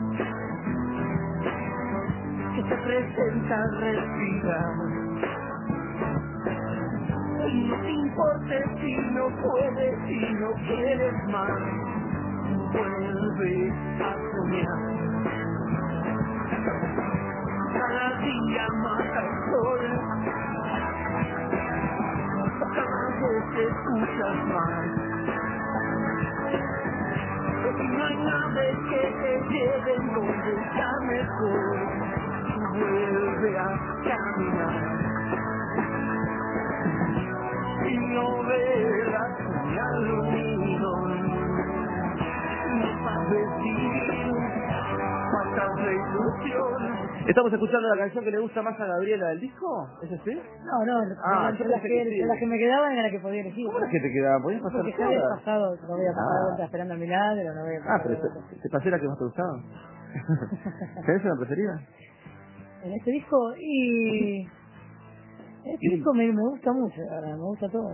que se presenta al respirar. No te importe si no puedes, si no quieres más, vuelve a soñar. Cada día más al sol, cada vez te escuchas más. No hay naves que te lleven donde está mejor, vuelve a caminar. Y no verás ni al nido, no sabes vivir, faltas de ilusión. ¿Estamos escuchando la canción que le gusta más a Gabriela del disco? ¿Es así? No, no, Ah, no, yo de las pensé que, que sí. de las que me quedaban era la que podía elegir. ¿Cómo ¿no? es que te quedaba? ¿Podías pasar Porque ya había todas? pasado, no voy a pasar de Ah. vuelta esperando el milagro, no voy a Ah, pasar pero de te, vuelta. te pasé la que más te gustaba. ¿Tenés una preferida? En este disco, y... Este Y- disco me, me gusta mucho, ahora, me gusta todo.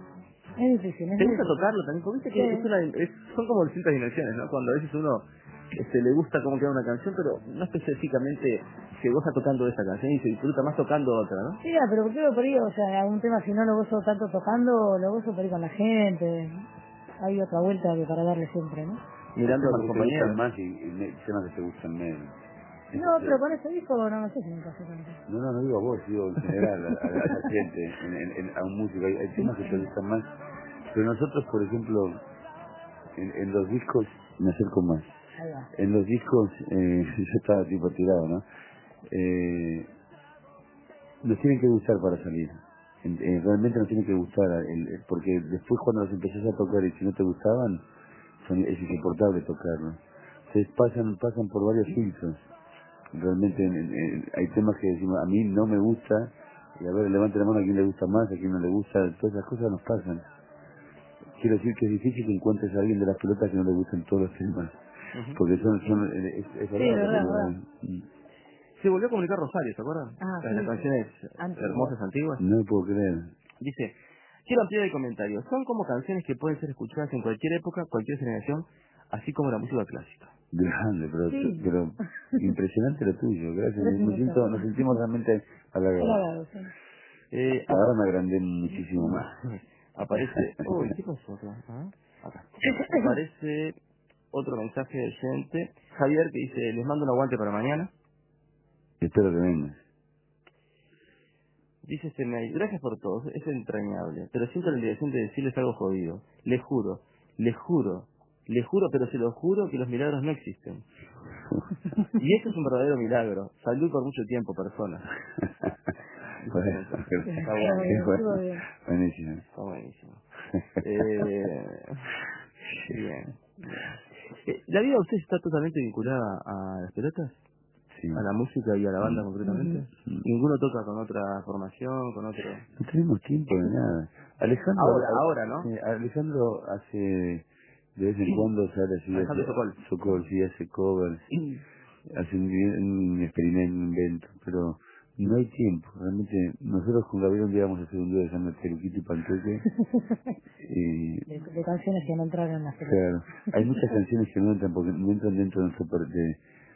Es difícil, es ¿Te muy gusta difícil. tocarlo también? Porque viste que Sí. es una, es, son como distintas dimensiones, ¿no? Cuando a veces uno este, le gusta cómo queda una canción, pero no específicamente se goza tocando esa canción y se disfruta más tocando otra, ¿no? Sí, ah, pero creo por ahí, o sea, algún tema si no lo gozo tanto tocando, lo gozo por ahí con la gente. Hay otra vuelta que para darle siempre, ¿no? Mirando a Temas tus que te gustan compañeros. más y, y me- temas que te gustan menos. No, Eso pero sí. con este disco no, no sé si me pasó tanto. No, no, no digo a vos, digo en general a, a, a la gente, en, en, en- a un músico. Hay, hay temas que te gustan más. Pero nosotros, por ejemplo, en, en los discos, me acerco más. Ahí va. En los discos, eh, yo estaba tipo tirado, ¿no? Eh, nos tienen que gustar para salir. En- eh, realmente nos tienen que gustar, el- el- porque después cuando los empezás a tocar y si no te gustaban, son, es insoportable tocarlos. Entonces pasan, pasan por varios filtros. Realmente en- en- en- hay temas que decimos, a mí no me gusta, y a ver, levante la mano a quien le gusta más, a quien no le gusta, todas esas cosas nos pasan. Quiero decir que es difícil que encuentres a alguien de las pelotas que no le gusten todos los temas, Ujú. porque son, son es, es Sí, verdad, verdad, digo, verdad. eh, Se volvió a comunicar Rosario, ¿se acuerdan? Ah, Las, sí, las sí. canciones Antiguas. hermosas antiguas. no me puedo creer. Dice, quiero ampliar el comentario. Son como canciones que pueden ser escuchadas en cualquier época, cualquier generación, así como la música clásica. Grande, pero, Sí. pero impresionante lo tuyo, gracias. Gracias, Me siento, muchas nos sentimos realmente halagados. Claro, sí. Eh, Ahora me agrandé muchísimo más. aparece... Uy, ¿qué pasó acá? ¿Ah? Acá. Aparece otro mensaje de gente. Javier que dice, les mando un aguante para mañana. Espero que vengas. Dice este mail, gracias por todo, es entrañable, pero siento la obligación de decirles algo jodido. Les juro, les juro, les juro, pero se lo juro que los milagros no existen. Y esto es un verdadero milagro. Salud por mucho tiempo, personas. Bueno, Está Está bueno, bien, bueno. estuvo bien. Buenísimo. está buenísimo. Eh, bien, bien. Eh, ¿La vida de usted está totalmente vinculada a las pelotas? Sí. ¿A la música y a la banda Mm. concretamente? Mm. ¿Ninguno toca con otra formación, con otro...? No tenemos tiempo de nada. Alejandro, Ahora, Al- ahora, ¿no? sí, Alejandro hace, de vez en cuando sale así, Alejandro hace, Sokol. Sokol, sí, hace covers, hace un, un experimento, un invento, pero no hay tiempo. Realmente, nosotros con Gabriel un día vamos a hacer un día de San Teruquito y Panqueque, y De, de canciones que no entraron en la serie. claro, hay muchas canciones que no entran porque no entran dentro de nuestro parte.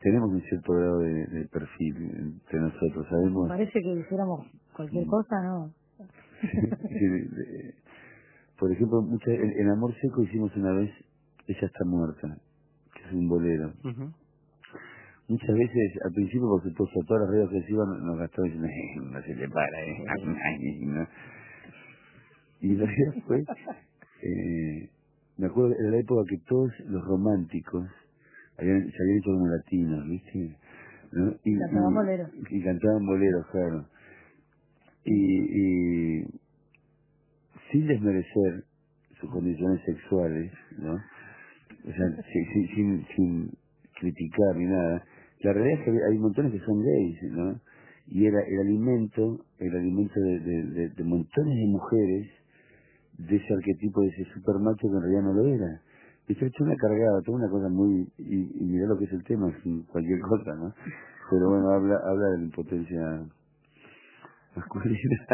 tenemos un cierto grado de, de perfil entre nosotros, sabemos. Parece que hiciéramos cualquier cosa, ¿no? Sí, de- de- por ejemplo, mucha, en, en Amor Seco hicimos una vez Ella está muerta, que es un bolero. Uh-huh. Muchas veces, al principio, por supuesto, todas las redes ofensivas nos gastaban diciendo, eh, no se le para, eh, ¿no? Y la verdad fue, eh, me acuerdo, era la época que todos los románticos habían, se habían hecho como latinos, ¿viste? ¿No? Y, Cantaban boleros. y, y cantaban boleros, claro. Y, y sin desmerecer sus condiciones sexuales, ¿no? O sea, sin, sin, sin, sin criticar ni nada. La realidad es que hay montones que son gays, ¿no? Y era el alimento, el alimento de, de, de, de montones de mujeres de ese arquetipo, de ese super macho que en realidad no lo era. Y se ha hecho una cargada, toda una cosa muy... Y, y mirá lo que es el tema, es cualquier cosa, ¿no? Pero bueno, habla habla de la impotencia masculina.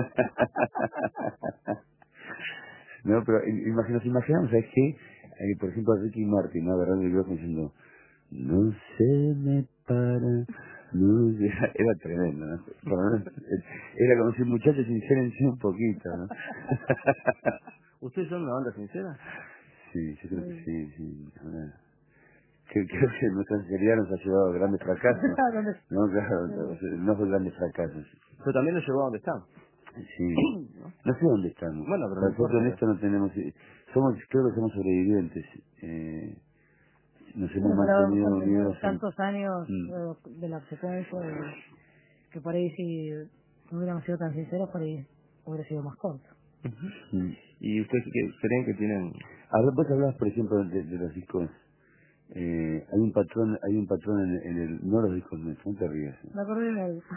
No, pero imag- nos imaginamos, ¿sabes qué? Eh, por ejemplo, a Ricky Martin, ¿no? Agarrando el micrófono diciendo, no se me para, no se... Era tremendo, ¿no? Por lo menos, eh, era como si muchachos sincérense un poquito, ¿no? ¿Ustedes son una banda sincera? Sí, yo creo que sí, sí. Ahora, que- creo que nuestra sinceridad nos ha llevado a grandes fracasos. No, claro, no fue grandes fracasos. Pero también lo llevó a donde están. Sí. ¿No? No sé dónde estamos. Bueno, pero no Para ser importa. honesto no tenemos... Somos, creo que somos sobrevivientes. Eh, nos hemos Bueno, pero mantenido hemos tenido unidos. en- tantos años Mm. eh, de la secuencia de- que por ahí si no hubiéramos sido tan sinceros, por ahí hubiera sido más corto. Uh-huh. Mm. ¿Y ustedes qué creen que tienen? Ahora vos hablabas, por ejemplo, de, de los discos. Eh, hay un patrón, hay un patrón en, en el, no los discos nuestros, no te rías. Me acordé de algo.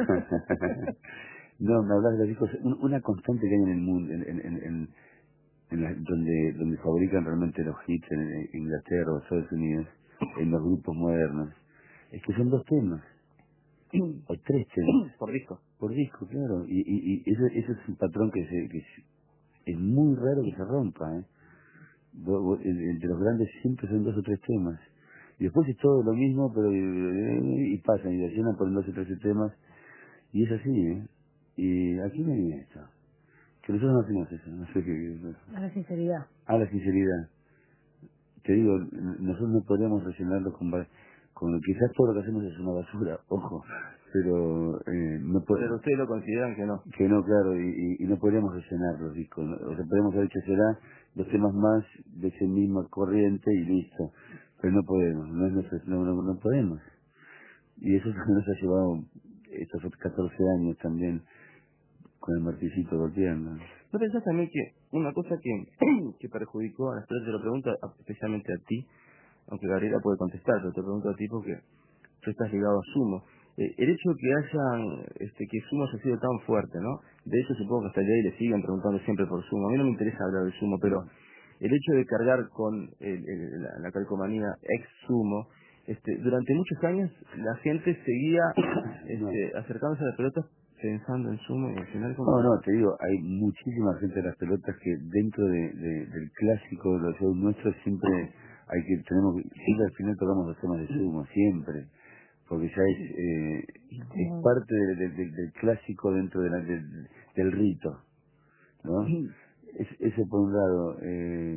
No, me hablas de los discos, un- una constante que hay en el mundo, en, en, en, en- en la- donde, donde fabrican realmente los hits en, en Inglaterra o Estados Unidos, en los grupos modernos, es que son dos temas, o tres temas, Por disco. por disco, claro, y, y, y eso, eso es un patrón que, se, que es, es muy raro que se rompa, ¿eh? Do- do- el- Entre los grandes siempre son dos o tres temas. Y después es todo lo mismo, pero y, y pasan y llenan por dos o tres temas. Y es así, ¿eh? Y aquí me viene esto. Que nosotros no hacemos eso, no sé qué es eso. A la sinceridad. A la sinceridad. Te digo, n- nosotros no podríamos rellenarlo con... ba- con quizás todo lo que hacemos es una basura, ojo. Pero eh, no Pero podemos... ustedes lo consideran que no. Que no, claro, y, y, y no podríamos rellenar los discos. ¿no? O sea, podríamos haber hecho será dos temas más de esa misma corriente y listo. Pero no podemos, no, es nuestro- no, no, no podemos. Y eso nos ha llevado estos catorce años también con el martillicito golpeando. ¿No pensás también que una cosa que, que perjudicó a las personas, te lo pregunto a- especialmente a ti, aunque Gabriela puede contestar, pero te pregunto a ti porque tú estás ligado a Sumo. Eh, el hecho de que hayan, este, que Sumo haya sido tan fuerte, ¿no? De hecho supongo que hasta el día de hoy le siguen preguntando siempre por Sumo. A mí no me interesa hablar de Sumo, pero el hecho de cargar con el, el- la, la calcomanía ex Sumo, este, durante muchos años la gente seguía este, acercándose a las pelotas pensando en Sumo y al final como... No, no, te digo, hay muchísima gente de las pelotas que dentro de, de- del clásico de los shows nuestros siempre hay que, tenemos, siempre al final tocamos los temas de Sumo, siempre. Porque ya es, eh, es parte de- de- de- del clásico dentro de la- del, del rito, ¿no? Es, eso por un lado. Eh,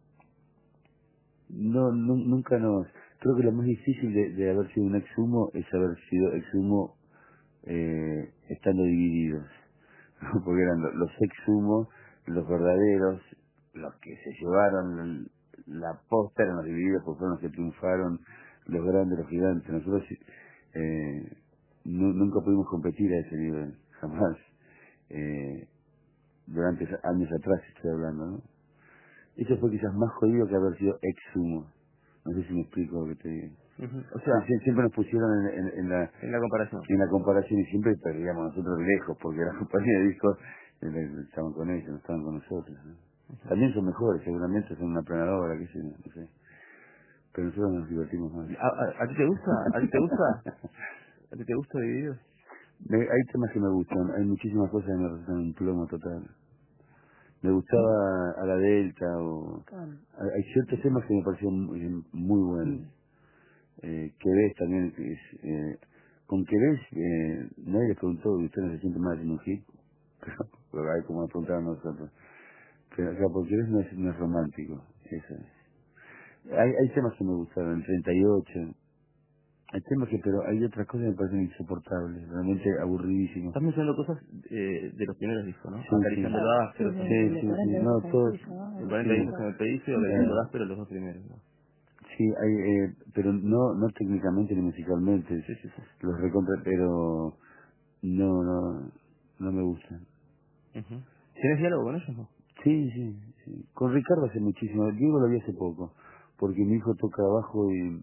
no, nu- nunca nos... Creo que lo más difícil de, de haber sido un ex-humo es haber sido ex-humo eh, estando divididos. ¿no? Porque eran lo- los ex-humo, los verdaderos, los que se llevaron el- la posta, eran los divididos porque fueron los que triunfaron, los grandes, los gigantes. Nosotros eh, nu- nunca pudimos competir a ese nivel, jamás. Eh, durante años atrás estoy hablando, ¿no? Eso fue quizás más jodido que haber sido ex-humo. No sé si me explico lo que te digo. Ujú. O O sea, sea, sie- siempre nos pusieron en, en, en la en la comparación. en la comparación y siempre perdíamos nosotros lejos, porque la compañía de discos eh, estaban con ellos, no estaban con nosotros. ¿no? También son mejores, seguramente son una planadora, qué sé yo, no sé. Pero nosotros nos divertimos más. ¿A, a, a ti te gusta? ¿A ti te gusta? ¿A ti te gusta Divididos? Me- hay temas que me gustan, hay muchísimas cosas que me resultan un plomo total. Me gustaba a la Delta o... Claro. Hay hay ciertos temas que me parecieron muy, muy buenos. eh, que ves también, que es, eh, con que ves, eh, nadie les preguntó, ¿y usted no se siente mal en un hit? Pero, pero hay como nos preguntaron nosotros. Pero acá, porque ves no es, no es romántico, eso es. Hay, hay temas que me gustaron, el treinta y ocho, hay temas que, pero hay otras cosas que me parecen insoportables, realmente aburridísimos. Estás mencionando cosas eh, de los primeros discos, ¿no? Sí, Acariciando sí. el Sí, áspero, sí, son Sí, de sí, sí, cuarenta no, dientes en el todos, piso, ¿no? el El- cuarenta sí, dientes en el pedizo y Sí, acariciando el eh, áspero, los dos primeros, ¿no? sí, hay, eh, pero no, no técnicamente ni musicalmente, Sí, sí, sí. los recontra, pero no, no, no me gustan. Ujú. ¿Tienes diálogo con ellos, no? Sí, sí, sí. Con Ricardo hace muchísimo, Diego lo vi hace poco, porque mi hijo toca abajo y,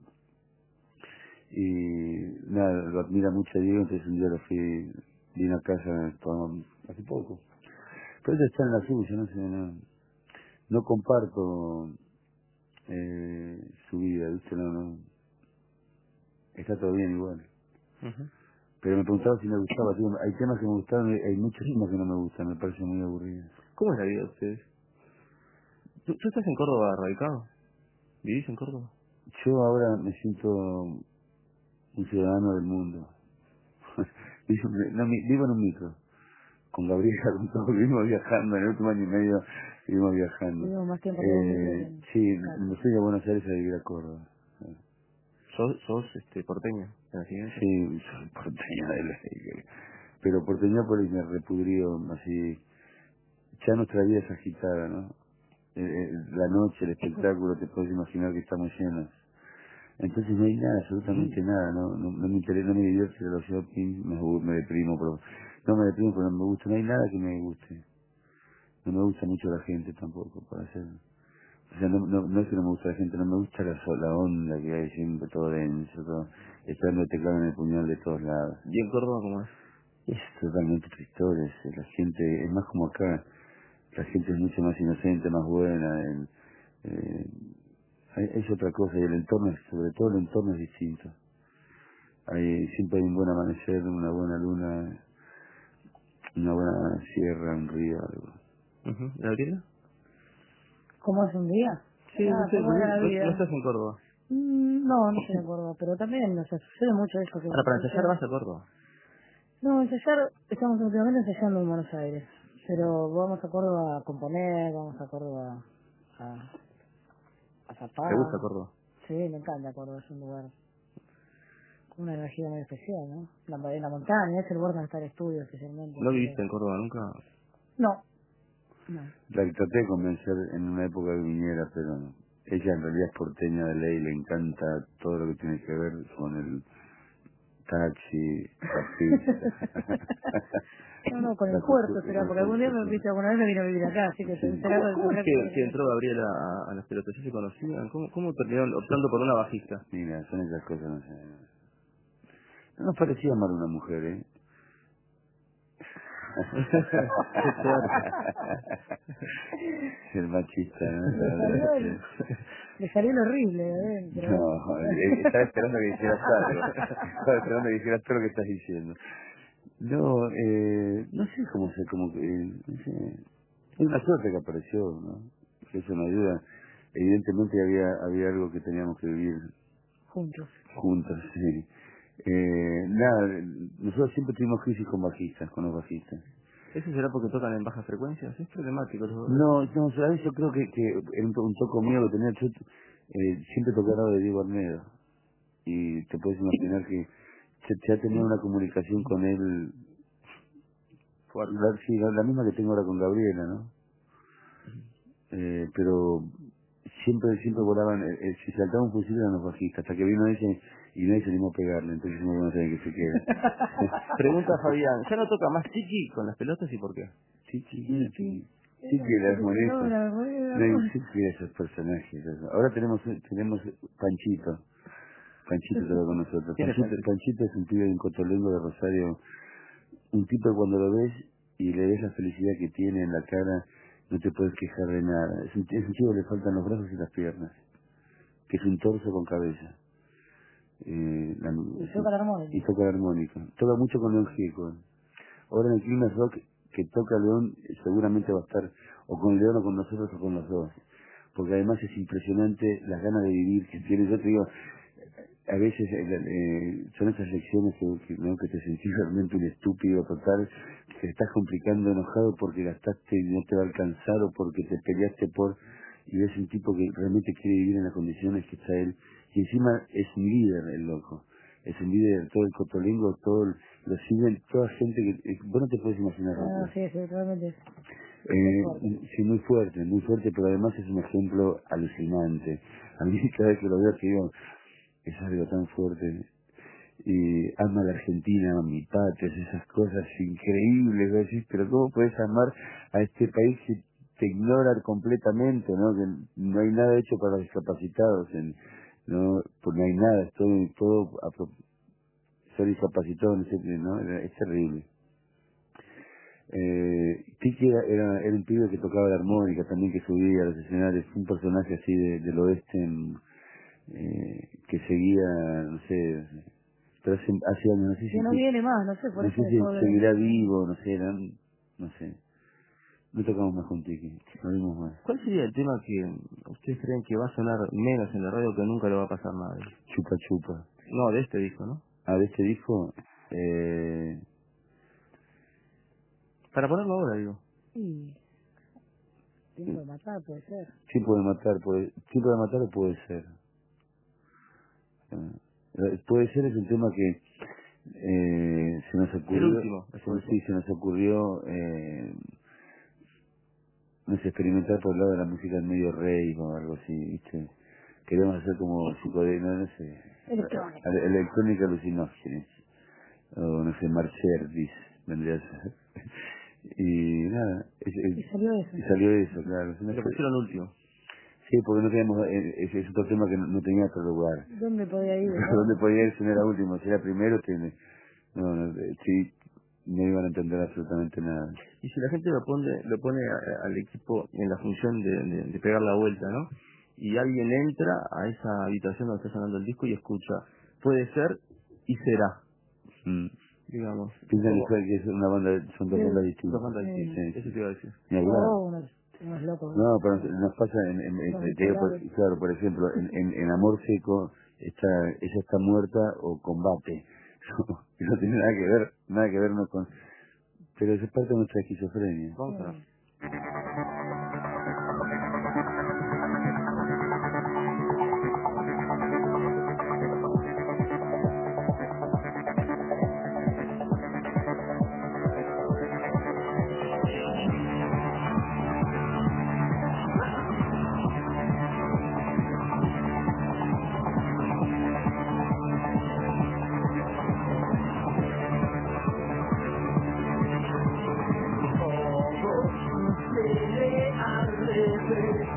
y nada, lo admira mucho a Diego, entonces un día lo fui, vino a casa tomamos- hace poco. Pero ella está en la suya, no sé, no, no comparto eh, su vida, ¿viste? No, no, está todo bien igual. Ujú. Pero me preguntaba si me gustaba, digo, hay temas que me gustaron, y hay muchos temas que no me gustan, me parecen muy aburridos. ¿Cómo es la vida de ustedes? ¿Tú, tú estás en Córdoba radicado? ¿Vivís en Córdoba? Yo ahora me siento un ciudadano del mundo. Vivo no, mi- vivo en un micro, con Gabriela, con todo, vivimos viajando, en el último año y medio vivimos viajando. Tuvimos más tiempo todo el mundo Eh, que... sí, Claro. me fui a Buenos Aires a vivir a Córdoba. ¿Sos, sos este, porteño de nacimiento? Sí, soy porteño de ley. Pero Porteñópolis me repudrió así. Ya nuestra vida es agitada, ¿no? Eh, eh, la noche, el espectáculo, te puedes imaginar que estamos llenos. Entonces no hay nada, absolutamente nada, no, no, no me interesa, no me divierte los shopping, me, abu- me deprimo, pero no me deprimo, pero no me gusta, no hay nada que me guste. No me gusta mucho la gente tampoco, para hacer. O sea, no, no, no es que no me gusta la gente, no me gusta la, so- la onda que hay siempre, todo denso, todo, estando el teclado en el puñal de todos lados. ¿Y en Córdoba cómo es? Es totalmente otra historia, es- la gente, es más como acá, la gente es mucho más inocente, más buena, el- eh, hay- es otra cosa, y el entorno, es- sobre todo el entorno es distinto. Hay, siempre hay un buen amanecer, una buena luna, una buena sierra, un río, algo. Ujú. ¿Gabriela? ¿Cómo es un día? Sí, no Ah, sé, ¿cómo no, era la no- no vida? estás en Córdoba. Mm, no, no estoy de acuerdo, pero también, o sea, sucede mucho eso que Ahora, para ensayar sucede. vas a Córdoba. No, ensayar, estamos últimamente ensayando en Buenos Aires, pero vamos a Córdoba a componer, vamos a Córdoba a, a zapar. ¿Te gusta Córdoba? Sí, me encanta Córdoba, es un lugar con una energía muy especial, ¿no? La, en la montaña, es el lugar donde está el estudio especialmente. ¿No así viviste que- en Córdoba nunca? No, no. La traté de convencer en una época que viniera, pero ella en realidad es porteña de ley, le encanta todo lo que tiene que ver con el taxi, taxista. No, no, con el La puerto cultura, será, con porque algún día me el viste alguna vez me vino a vivir acá, así que Sí. será ¿Cómo, con cómo es tendrá que, que que entró Gabriela a, a las pelotas? ¿Ya se conocían? ¿Cómo, cómo terminaron optando por una bajista? Mira, son esas cosas, no sé. No nos parecía mal una mujer, ¿eh? Qué fuerte. El machista, ¿no? Le salió, el- le salió lo horrible de adentro. No, eh, estaba esperando que dijeras algo. Estaba esperando que dijeras todo lo que estás diciendo. No, eh, no sé cómo se, como que, eh, no sé. Es una suerte que apareció, ¿no? Que eso me ayuda. Evidentemente había, había algo que teníamos que vivir Juntos. juntos, sí. Eh, nada, nosotros siempre tuvimos crisis con bajistas, con los bajistas. ¿Eso será porque tocan en bajas frecuencias? Es problemático. Los... No, no, ¿sabes? Yo creo que, que era un, to- un toco mío que tenía, yo eh, siempre toqué al lado de Diego Arnedo. Y te puedes imaginar que ya, ya tenía una comunicación con él, Fuerte. la, sí, la, la misma que tengo ahora con Gabriela, ¿no? Eh, pero siempre siempre volaban, eh, eh, si saltaba un fusil eran los bajistas, hasta que vino ese y nadie se animó a pegarle, entonces no vamos a saber que se queda. Pregunta Fabián, ¿ya no toca más Chiqui con las pelotas y por qué? Chiqui, chiqui, chiqui la No, molesta. la moneda, No no. hay chiqui de esos personajes. eso. Ahora tenemos tenemos Panchito, Panchito todo con nosotros. ¿Quién es Panchito, Panchito? Panchito es un pibe de un cotolengo de Rosario, un tipo que cuando lo ves y le ves la felicidad que tiene en la cara, no te puedes quejar de nada. Es un, es un chico que le faltan los brazos y las piernas, que es un torso con cabeza. Eh, la- Y toca la armónica. y toca la armónica. Toca mucho con León Gieco. Ahora en el Clima Rock que toca León eh, seguramente va a estar o con León o con nosotros o con los dos. Porque además es impresionante las ganas de vivir que tiene. Yo te digo, a veces eh, eh, son esas lecciones que, que, ¿no? que te sentís realmente un estúpido total, que te estás complicando enojado porque gastaste y no te va a alcanzar o porque te peleaste por... Y ves un tipo que realmente quiere vivir en las condiciones que está él. Y encima es un líder el loco. Es un líder de todo el cotolengo, todo el, lo siguen toda gente que... eh, vos no te puedes imaginar. Ah, ¿No? sí, sí, realmente. Eh, sí, muy fuerte, muy fuerte, pero además es un ejemplo alucinante. A mí cada vez que lo veo, que digo, es algo tan fuerte. Y ama la Argentina, ama mi patria, esas cosas increíbles, ¿no? Decís, pero ¿cómo puedes amar a este país que te ignora completamente, ¿no? Que no hay nada hecho para los discapacitados, en, no, pues no hay nada, es todo, todo a pro- ser discapacitado, no sé, ¿no? Es terrible. Eh, Tiki era, era, era un pibe que tocaba la armónica también, que subía a los escenarios, un personaje así de, del oeste en, eh, que seguía, no sé, pero hace, hace años, no sé Que no si, viene más, no sé, por no eso sé dejó si de seguirá venir. vivo, no sé, era, no sé, no tocamos más con Tiki, no vimos más. ¿Cuál sería el tema que ustedes creen que va a sonar menos en la radio que nunca lo va a pasar nadie? Chupa Chupa. No, de este disco, ¿no? A ver, este disco, eh, Para ponerlo ahora, digo. Sí, tiempo de matar, puede ser. Tiempo de matar, puede, tiempo de matar puede ser. Eh, puede ser, es un tema que eh, se nos El ocurrió, último, se, después. sí, se nos ocurrió eh, no sé, experimentar por el lado de la música en medio rey o algo así, ¿viste? Queremos hacer como psicodélico, no, no sé, Electrónico. ele- electrónica alucinógenes, o no sé, Marcherdis, vendría a ser. Y nada, es, es- Y salió eso. y salió eso, claro. Es una Le cosa- pusieron último. sí, porque no teníamos, eh, ese es otro tema que no, no tenía otro lugar. ¿Dónde podía ir? ¿Dónde ¿No? podía ir si no era último? Si era primero, tiene, no, no, eh, sí, no iban a entender absolutamente nada. Y si la gente lo pone, lo pone a- al equipo en la función de, de, de pegar la vuelta, ¿no? Y alguien entra a esa habitación donde está sonando el disco y escucha, puede ser y será, Mm. digamos. Piensan Como que que es una banda, son dos Sí, bandas dos distintas. bandas Sí. distintas. Sí, Eso sí. te iba a decir. Ni hablar. Oh, unos, unos locos. No, pero nos nos pasa en, en, en- Son te digo, por- polares. claro, por ejemplo, en, en, en Amor Seco, está, ella está muerta o combate. No tiene nada que ver, nada que ver no con, pero eso es parte de nuestra esquizofrenia. Vamos a ver. Sí. Todo sucede al revés.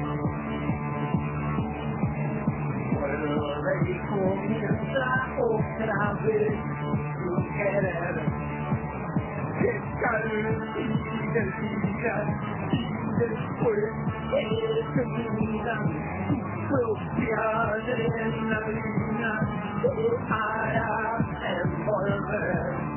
Vuelve y comienza otra vez sin querer. Estar y desligar y después enseguida tu propia adrenalina te hará envolver.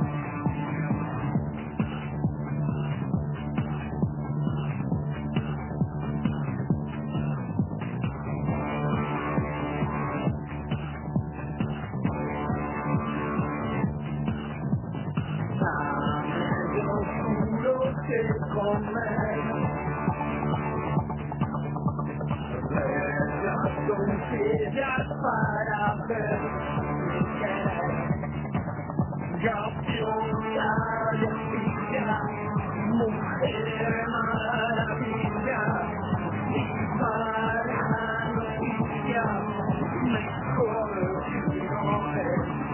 Dame lo oscuro que comer. Las doncellas para ver sin querer. Gaviota de Astilla, mujer maravilla, dispara noticia, mejor que no es.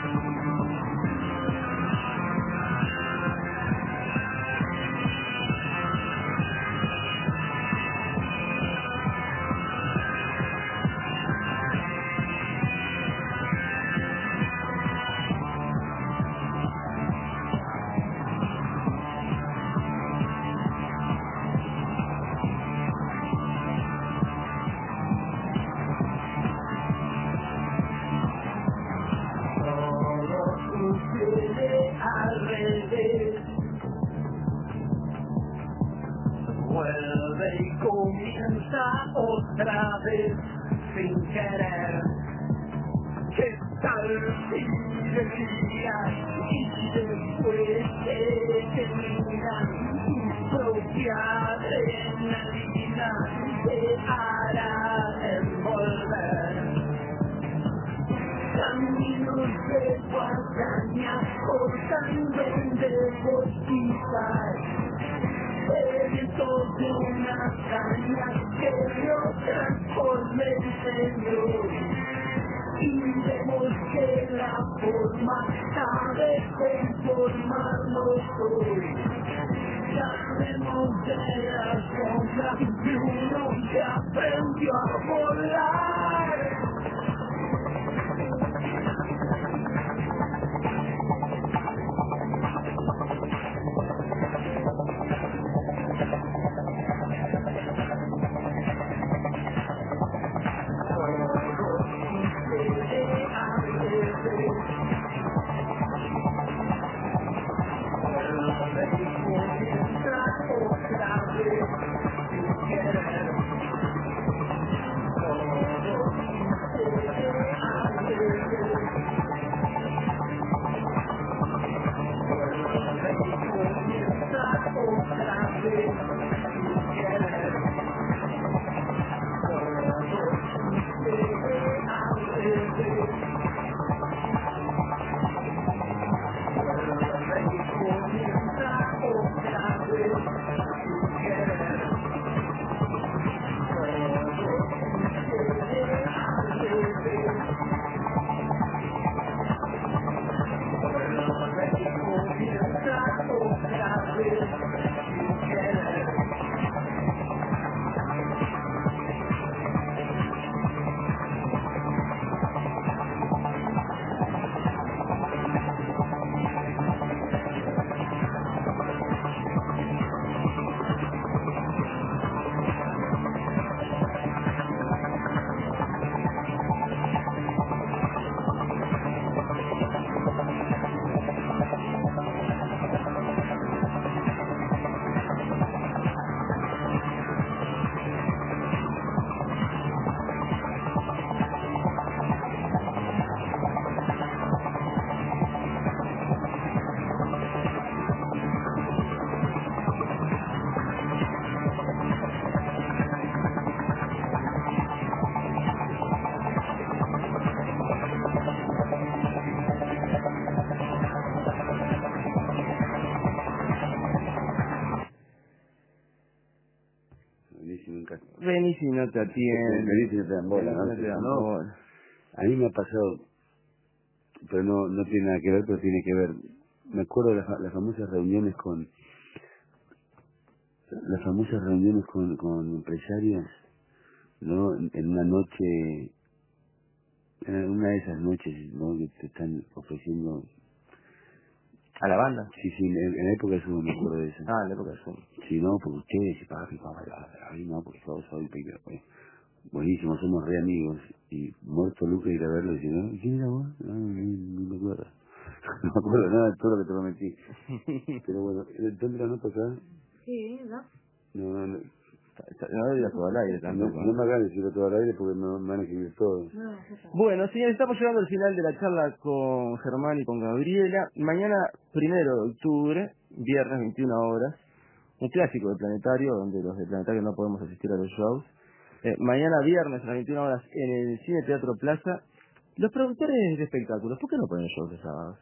Todo sucede al revés. Vuelve y comienza otra vez sin querer. tal fin del día y después te terminan tu propia adrenalina te hará envolver. Caminos de guadaña cortando de botitas, el viento de una caña que lo transforme en señor. Y vemos que la forma sabe conformarnos hoy. Sabemos de la sombra de uno que aprendió a volar. Venís y no te atienden. Venís y no te dan bola, ¿no? No te dan bola. A mí me ha pasado, pero no no tiene nada que ver, pero tiene que ver. Me acuerdo de las, las famosas reuniones con las famosas reuniones con, con empresarios, ¿no? En una noche, en una de esas noches, ¿no? Que te están ofreciendo. ¿A la banda? Sí, sí, en, en la época de Zoom me acuerdo de eso. Ah, en la época de Zoom. Sí, no, porque ustedes, y papi, papá, a mí no, porque yo soy primero, pues. Buenísimo, somos re amigos. Y muerto Luca ir a verlo y dice, ¿no? ¿Quién era vos? No, no, no me acuerdo. No me acuerdo nada de todo lo que te prometí. Pero bueno, ¿dónde la nota acá? Sí, ¿no? No, no, no. No lo digas todo al aire No, tampoco. no me hagan decirlo todo al aire porque me, me van a escribir todo. No, ya está. Bueno, señores, estamos llegando al final de la charla con Germán y con Gabriela. Mañana, primero de octubre, viernes, veintiuna horas, un clásico del Planetario, donde los del Planetario no podemos asistir a los shows. Eh, mañana, viernes, a las veintiuna horas, en el Cine Teatro Plaza. Los productores de espectáculos, ¿por qué no ponen shows de sábados?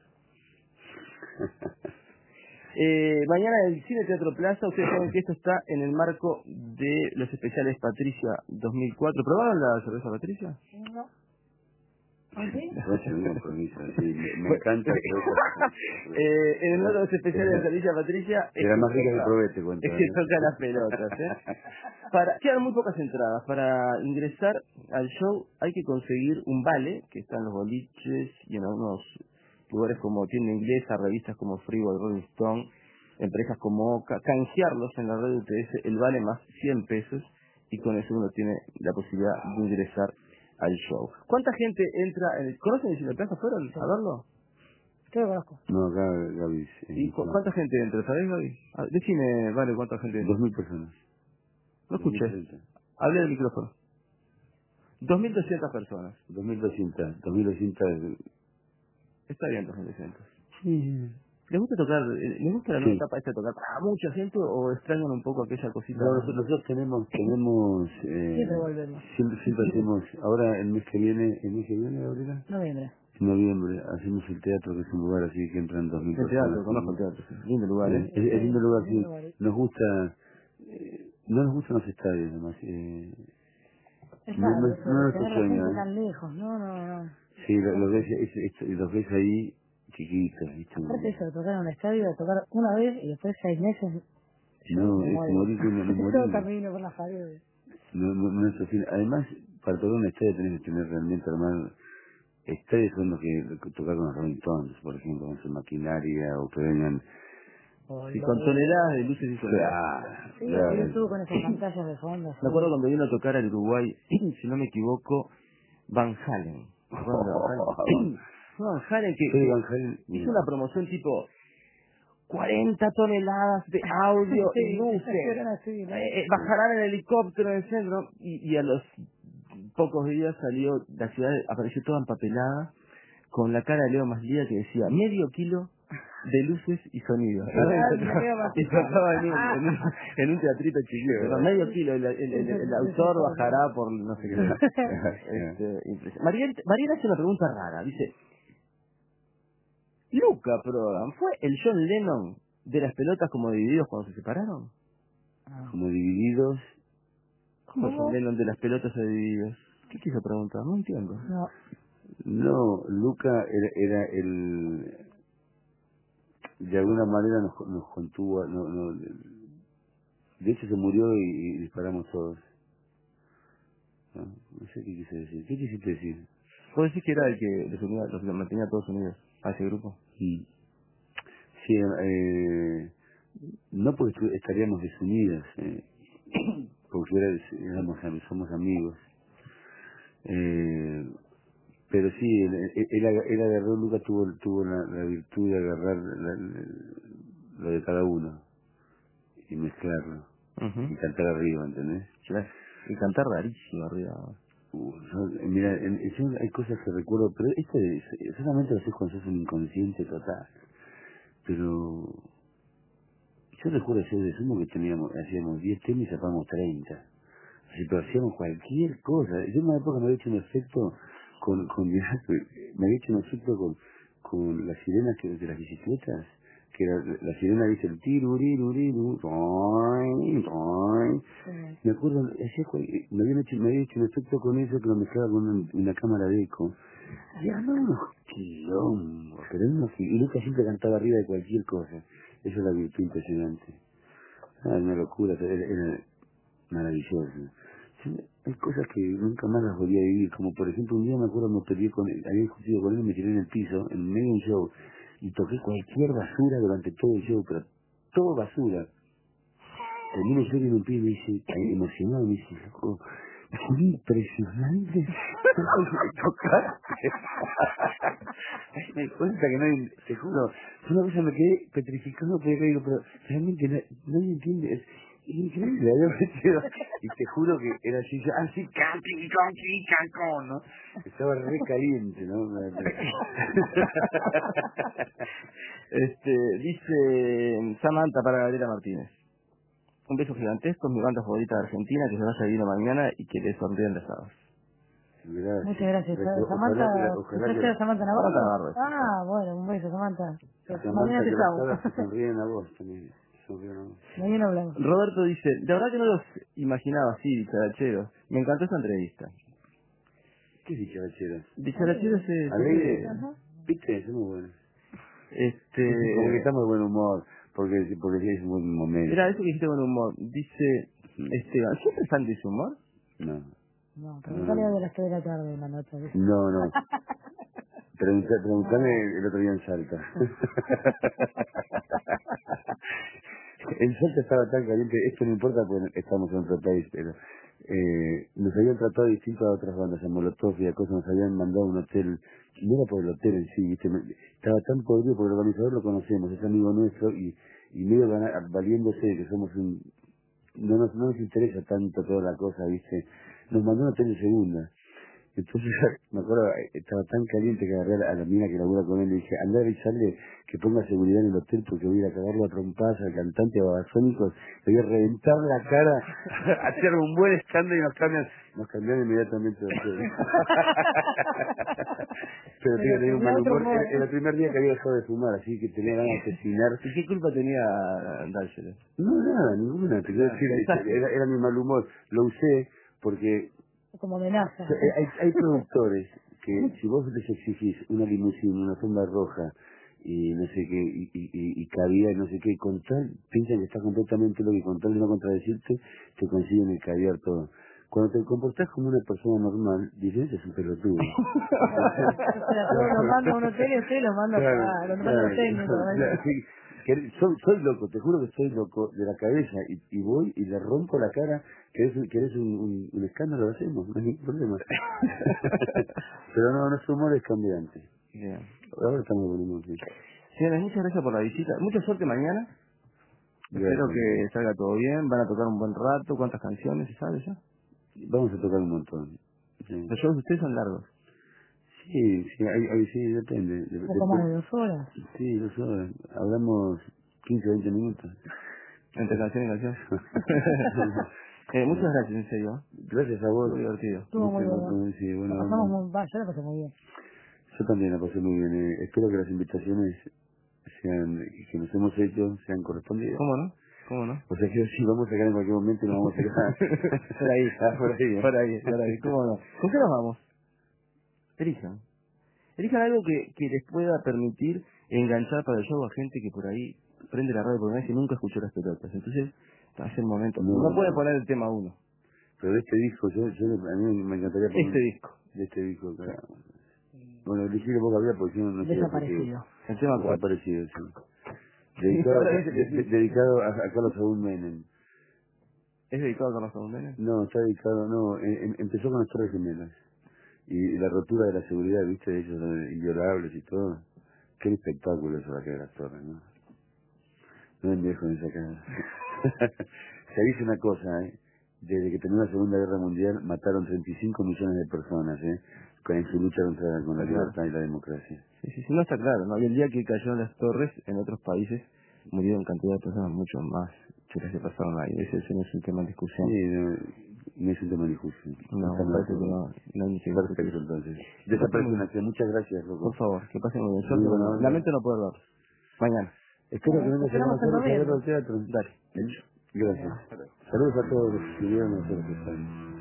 Eh, mañana en el Cine Teatro Plaza, ustedes saben que esto está en el marco de los especiales Patricia dos mil cuatro. ¿Probaron la cerveza Patricia? No. ¿Ah, sí? No es un compromiso, sí, me, me encanta. eh, en el marco de los especiales de Patricia Patricia... Era más rica que probé, te cuento. Es que toca las pelotas, ¿eh? Para, quedan muy pocas entradas. Para ingresar al show hay que conseguir un vale, que está en los boliches y en algunos lugares como tienda inglesa, revistas como Freeway, Rolling Stone, empresas como Oca, canjearlos en la red de U T S, el vale más cien pesos, y con eso uno tiene la posibilidad de ingresar al show. ¿Cuánta gente entra? En el, ¿Conocen el Cine Plaza? ¿Fueron a verlo? Yo lo conozco. No, acá Gaby. ¿Y cu cuánta gente entra? ¿Sabés, Gaby? Ah, decime, vale, ¿cuánta gente entra? Dos mil personas. No escuché. Hable del micrófono. dos mil doscientas personas. dos mil doscientas, dos mil doscientas. Está bien, dos mil doscientas. Sí. ¿Les gusta tocar, eh, les gusta la nueva Sí. etapa esta de tocar para mucha gente o extrañan un poco aquella cosita? No, nosotros, nosotros tenemos, tenemos, eh, Siempre volvemos. siempre, siempre hacemos, ahora el mes que viene, el mes que viene, Gabriela, Noviembre. en noviembre, hacemos el teatro, que es un lugar así que entran dos mil El teatro, personas. conozco el teatro, sí. Lindo lugar, Eh, ¿eh? es, es lindo lugar, sí. Lindo lugar. Nos gusta, eh, no nos gustan los estadios, además. Eh, Es no, no, raro es- eso no es de nuestro tener la sueño, gente ¿eh? tan lejos. No, no, no. Sí, lo- los ves, es- es- los ves ahí chiquitos, ¿viste? Aparte eso de tocar en un estadio, de tocar una vez y después seis meses, yo No, me es muero. morir, no, no Yo morir. camino por las paredes. No, no, no es así. Además, para tocar un estadio tenés que tener realmente, hermano, estadios son los que, que tocar con los Rolling Stones, por ejemplo, con su maquinaria, o que vengan. Sí, con toneladas de luces y sonidos. Claro, Sí, claro. yo estuve con esas pantallas de fondo. Me acuerdo cuando vino a tocar al Uruguay, si no me equivoco, Van Halen. ¿Se acuerdan de Van Halen? Fue Van Halen que, Sí, que Van Halen, hizo mira. una promoción tipo cuarenta toneladas de audio y Sí, luces. eran así, ¿no? Eh, eh, bajarán el helicóptero en el centro y, y a los pocos días salió, la ciudad apareció toda empapelada con la cara de Leo Maslía que decía medio kilo de luces y sonidos. Claro, Y Leo Maslía. tocaba en un, en, un, en un teatrito chiquito, ¿no? Medio kilo, el, el, el, el autor bajará por no sé qué. Este, impresionante. Mariel, Mariel hace una pregunta rara, dice, Luca Prodan, ¿fue el John Lennon de las pelotas como divididos cuando se separaron? Como divididos. ¿Cómo es John Lennon de las pelotas o divididos? ¿Qué quiso preguntar? No entiendo. No, No, Luca era, era el. De alguna manera nos, nos contuvo. No, no, de hecho se murió y, y disparamos todos. No, no sé qué quise decir. ¿Qué quisiste decir? ¿Puedo decir que era el que los, unía, los mantenía a todos unidos, a ese grupo? Mm. Sí, eh, no porque estu- estaríamos desunidos, eh, porque era- éramos, am- somos amigos. Eh, pero sí, él, él, él ag- él agarró, Luca tuvo, tuvo la, la virtud de agarrar la- la- lo de cada uno y mezclarlo Uh-huh. y cantar arriba, ¿entendés? Claro. Y cantar rarísimo arriba. Uh, yo- mira, en, en- yo hay cosas que recuerdo, pero esto es, solamente lo sé cuando sos un inconsciente total. Pero yo recuerdo yo de sumo que teníamos, hacíamos diez temas y sacábamos treinta. Así, pero hacíamos cualquier cosa. Yo en una época me había hecho un efecto con, con me había hecho un efecto con, con las sirenas que, de las bicicletas, que era, la sirena dice el tiruriruriru, toin, toin. Me acuerdo, hacía cual- me habían hecho, me había hecho un efecto con eso que lo mezclaba con una, una cámara de eco. Y armaba unos quilombos, pero unos qui- y Lucas siempre cantaba arriba de cualquier cosa. Eso es la virtud impresionante. Ah, una locura, era, era maravilloso. Sí, hay cosas que nunca más las volví a vivir, como por ejemplo un día me acuerdo me peleé con él, había discutido con él, me tiré en el piso, en medio de un show, y toqué cualquier basura durante todo el show, pero todo basura. Termino yo en un pie y me dice, eh, emocionado, me dice, loco, es impresionante todo lo que tocaste. Me di cuenta que nadie, te juro, una cosa me quedé petrificado, pero digo, pero realmente na- nadie entiende, es increíble, había metido, y te juro que era así, yo, así, canqui, canqui, cancón, ¿no? Estaba re caliente, ¿no? Este, dice Samantha para Gabriela Martínez. Un beso gigantesco, es mi banda favorita de Argentina, que se vaya divino mañana y que le sonríen las hadas. Gracias. muchas gracias. Ojalá Samantha, que la- ojalá ¿usted que es Samantha Navarro? Samantha Navarro, sí. Ah, bueno, un beso, Samantha. Samantha, Mañana te que las llamo. hadas te sonríen a vos también. Sonríen a vos. Mañana hablamos. Roberto dice, de verdad que no los imaginaba así, dicharacheros. Me encantó esta entrevista. ¿Qué es dicharacheras? Dicharacheros es... Alegre. Ajá. ¿Viste? Es muy bueno. Este... Como que está muy buen humor, porque, porque sí es un buen momento. Mira, eso que dijiste con humor. Dice Esteban, ¿siempre están de ese humor? No. No, preguntale a las tres de la tarde en la noche. ¿viste? No, no. Pregunta, preguntale el otro día en Salta. En Salta estaba tan caliente, esto no importa porque estamos en otro país, pero eh, nos habían tratado distinto a otras bandas, a Molotov y a cosas, nos habían mandado a un hotel, no era por el hotel en sí, ¿viste? Me- estaba tan podrido porque el organizador lo conocemos, es amigo nuestro y, y medio gana- valiéndose de que somos un... No nos, no nos interesa tanto toda la cosa, ¿viste? Nos mandó un hotel de segunda. Entonces, me acuerdo, estaba tan caliente que agarré a la, a la mina que labura con él y le dije, andá a avisarle que ponga seguridad en el hotel porque voy a ir a cagarlo a trompadas al cantante a Babasónicos, le voy a reventar la cara, hacer un buen escándalo y nos cambian, nos cambiaron inmediatamente de hotel. Pero fíjate, tenía un mal humor, era, era el primer día que había dejado de fumar, así que tenía ganas de asesinar. ¿Y qué culpa tenía Dárselo? No, nada, ninguna, te quiero decir, era, era mi mal humor, lo usé porque como amenaza. hay, hay productores que si vos les exigís una limusina, una sombra roja y no sé qué, y, y, y, y caviar, no sé qué, con tal, piensan que está completamente loco y con tal de no contradecirte, te consiguen el caviar todo. Cuando te comportás como una persona normal, dices, es un pelotudo. Lo mando a un hotel y usted lo manda a lo manda a técnico. Soy, soy loco, te juro que soy loco de la cabeza y, y voy y le rompo la cara. ¿Querés, querés un, un, un escándalo? Lo hacemos, no hay ningún problema. Pero no, nuestro humor es cambiante. Bien. Ahora estamos con humor, sí. Señores, muchas gracias por la visita. Mucha suerte mañana. Gracias. Espero que salga todo bien. Van a tocar un buen rato. ¿Cuántas canciones se sabe ya? Vamos a tocar un montón. Sí. Los shows de ustedes son largos. Sí, sí, hay, hay, sí, depende. Un poco más de dos horas. Sí, dos horas. Hablamos quince, veinte minutos. Entre canción y canción. eh, muchas gracias, en serio. Gracias a vos. Muy divertido. Estuvo muy bueno. Sí, bueno, la pasamos muy, va, yo la pasé muy bien. Yo también la pasé muy bien. Eh, espero que las invitaciones sean, que nos hemos hecho sean correspondidas. ¿Cómo no? ¿Cómo no? O sea que si vamos a sacar en cualquier momento y nos vamos a sacar. por ahí. Ah, por ahí. ¿eh? Por ahí, por ahí. ¿Cómo no? ¿Con qué nos vamos? Elijan. Elijan algo que, que les pueda permitir enganchar para el show a gente que por ahí prende la radio por una vez y nunca escuchó las pelotas. Entonces, es el momento. No, no puede poner el tema uno. Pero de este disco, yo, yo a mí me encantaría poner... Este disco. De este disco, claro. Bueno, elegí de poca había porque yo no, no sé... Desaparecido. El tema cuatro. Desaparecido, sí. Dedicado, de, de, dedicado a, a Carlos Saúl Menem. ¿Es dedicado a Carlos Saúl Menem? No, está dedicado, no, em, empezó con las Torres Gemelas. Y la rotura de la seguridad, viste, ellos eh, inviolables y todo. Qué espectáculo eso la que de las torres, ¿no? No me viejo en esa cara. Se dice una cosa, ¿eh? Desde que terminó la Segunda Guerra Mundial mataron treinta y cinco millones de personas, ¿eh? Con, en su lucha contra con la libertad y la democracia. Sí, sí, sí, no está claro, ¿no? Y el día que cayeron las torres, en otros países murieron cantidad de personas mucho más que las que pasaron ahí. Ese, ese no es un tema de discusión. Sí, no, no es un tema de discusión. No, Está me parece mal, que no, no hay ni que perfecto, discutir. entonces. Desaparece una acción. Muchas gracias, loco. Por favor, que pasen muy bien. Muy Suerte, buena bueno, onda. lamento no poder verlos. Mañana. Espero que vengas a Esperamos en nosotros a verlo noviembre. al teatro. Dale. Hecho. Gracias. Saludos a todos los que estuvieron a hacer que están.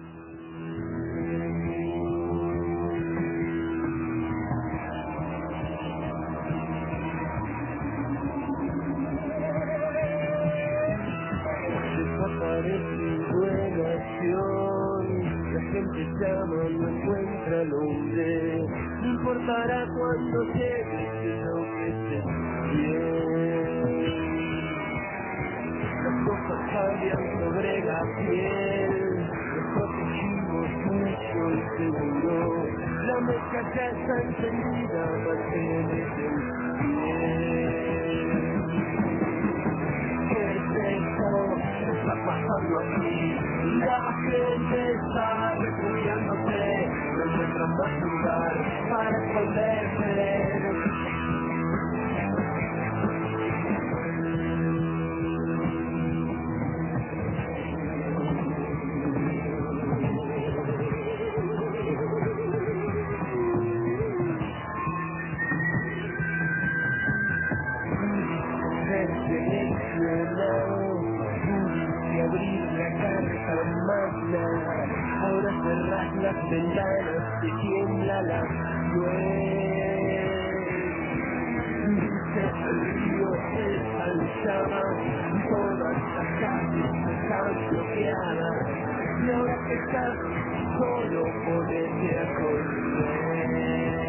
Desaparece buena acción, la gente llama, no encuentra nombre, no importará cuando llegue, sino que esté bien. Las cosas cambian sobre la piel, nos protegimos mucho y seguro, la mecha ya está encendida, manténete en pie. Está pasando aquí, la gente está refugiándose, no encuentran más lugar para esconderse. Seleccionado, pudiste abrir la carta magna, ahora cerrás las ventanas, te tiembla la piel. Dice el río está en llamas, todas las calles están bloqueadas, y ahora que estás solo ponete a correr.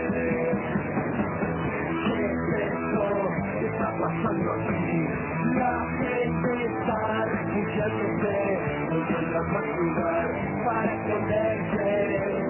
¿Qué está pasando aquí? La gente está refugiándose, no encuentra más lugar para esconderse.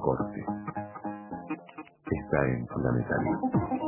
corte. Está en Fundamental.